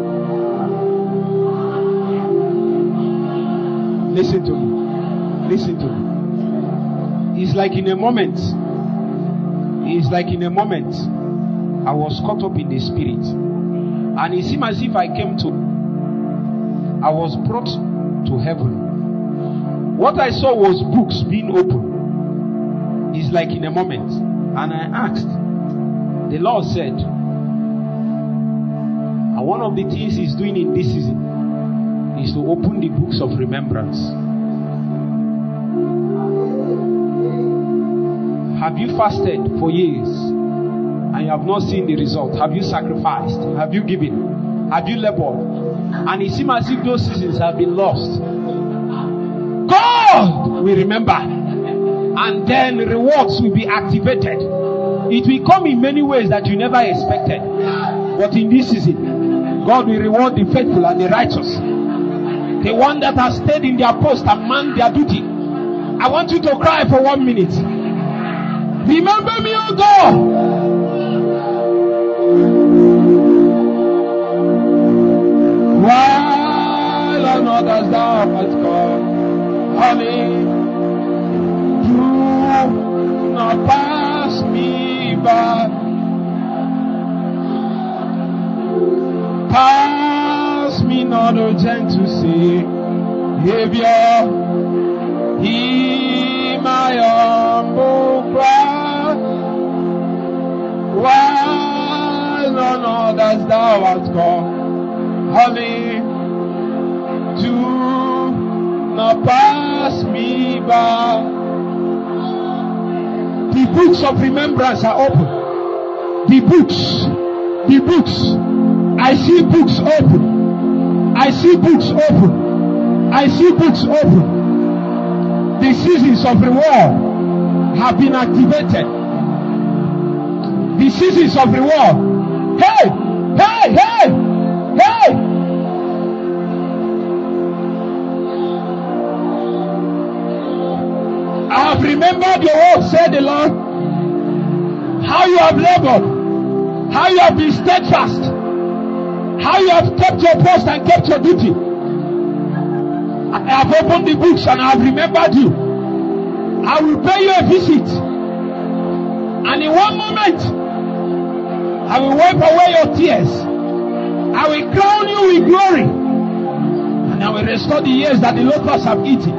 Listen to me. Listen to me. It's like in a moment. It's like in a moment. I was caught up in the spirit. And it seemed as if I came to, I was brought to heaven. What I saw was books being opened. It's like in a moment. And I asked, the Lord said, and one of the things He's doing in this season is to open the books of remembrance. Have you fasted for years and you have not seen the result? Have you sacrificed? Have you given? Have you labored? And it seems as if those seasons have been lost. God will remember, and then rewards will be activated. It will come in many ways that you never expected. But in this season, God will reward the faithful and the righteous, the one that has stayed in their post and manned their duty. I want you to cry for one minute. Remember me, O God. While on others thou hast come, honey, do not pass me by. Pass me not, O gentle Savior, hear my humble cry. While on others thou hast come, honey, do not pass me by. The books of remembrance are open. The books, the books. I see books open. I see books open. I see books open. The seasons of reward have been activated. The seasons of reward. Hey! Hey! Hey! Hey! I have remembered your word, said the Lord. How you have labored. How you have been steadfast. How you have kept your post and kept your duty. I have opened the books and I have remembered you. I will pay you a visit. And in one moment, I will wipe away your tears. I will crown you with glory. And I will restore the years that the locusts have eaten.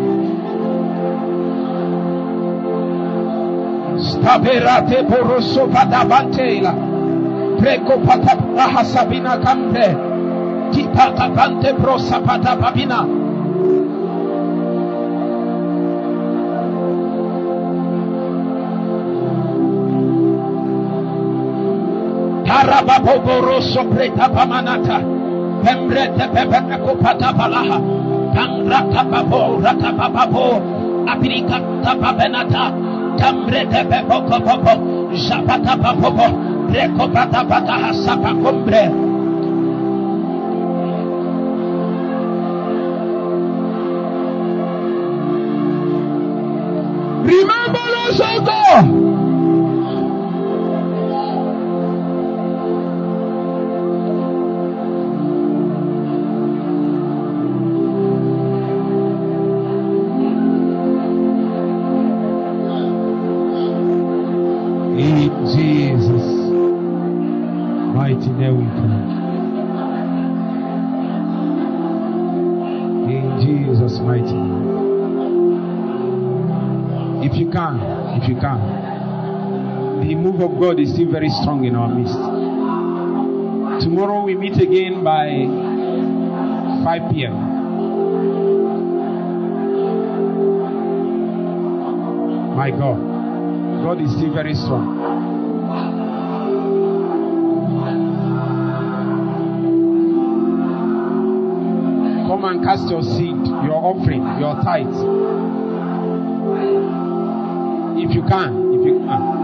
Staberate poroso vadabantela. Preko patapra sabina kampe. Kita kapante prosa patapabina. Tarababoroso preta pamanata. Pembrete pepeko patapalaha. Tangrata babo rata bababo. Apirika tapabenata. Tambrete pepoko popo. Zapata papopo. Preko patapata hasapa kombre. Remember us, O God. In Jesus' mighty name. If you can, if you can. The move of God is still very strong in our midst. Tomorrow we meet again by five p.m. My God. God is still very strong. Come and cast your seed, your offering, your tithe. If you can, if you can.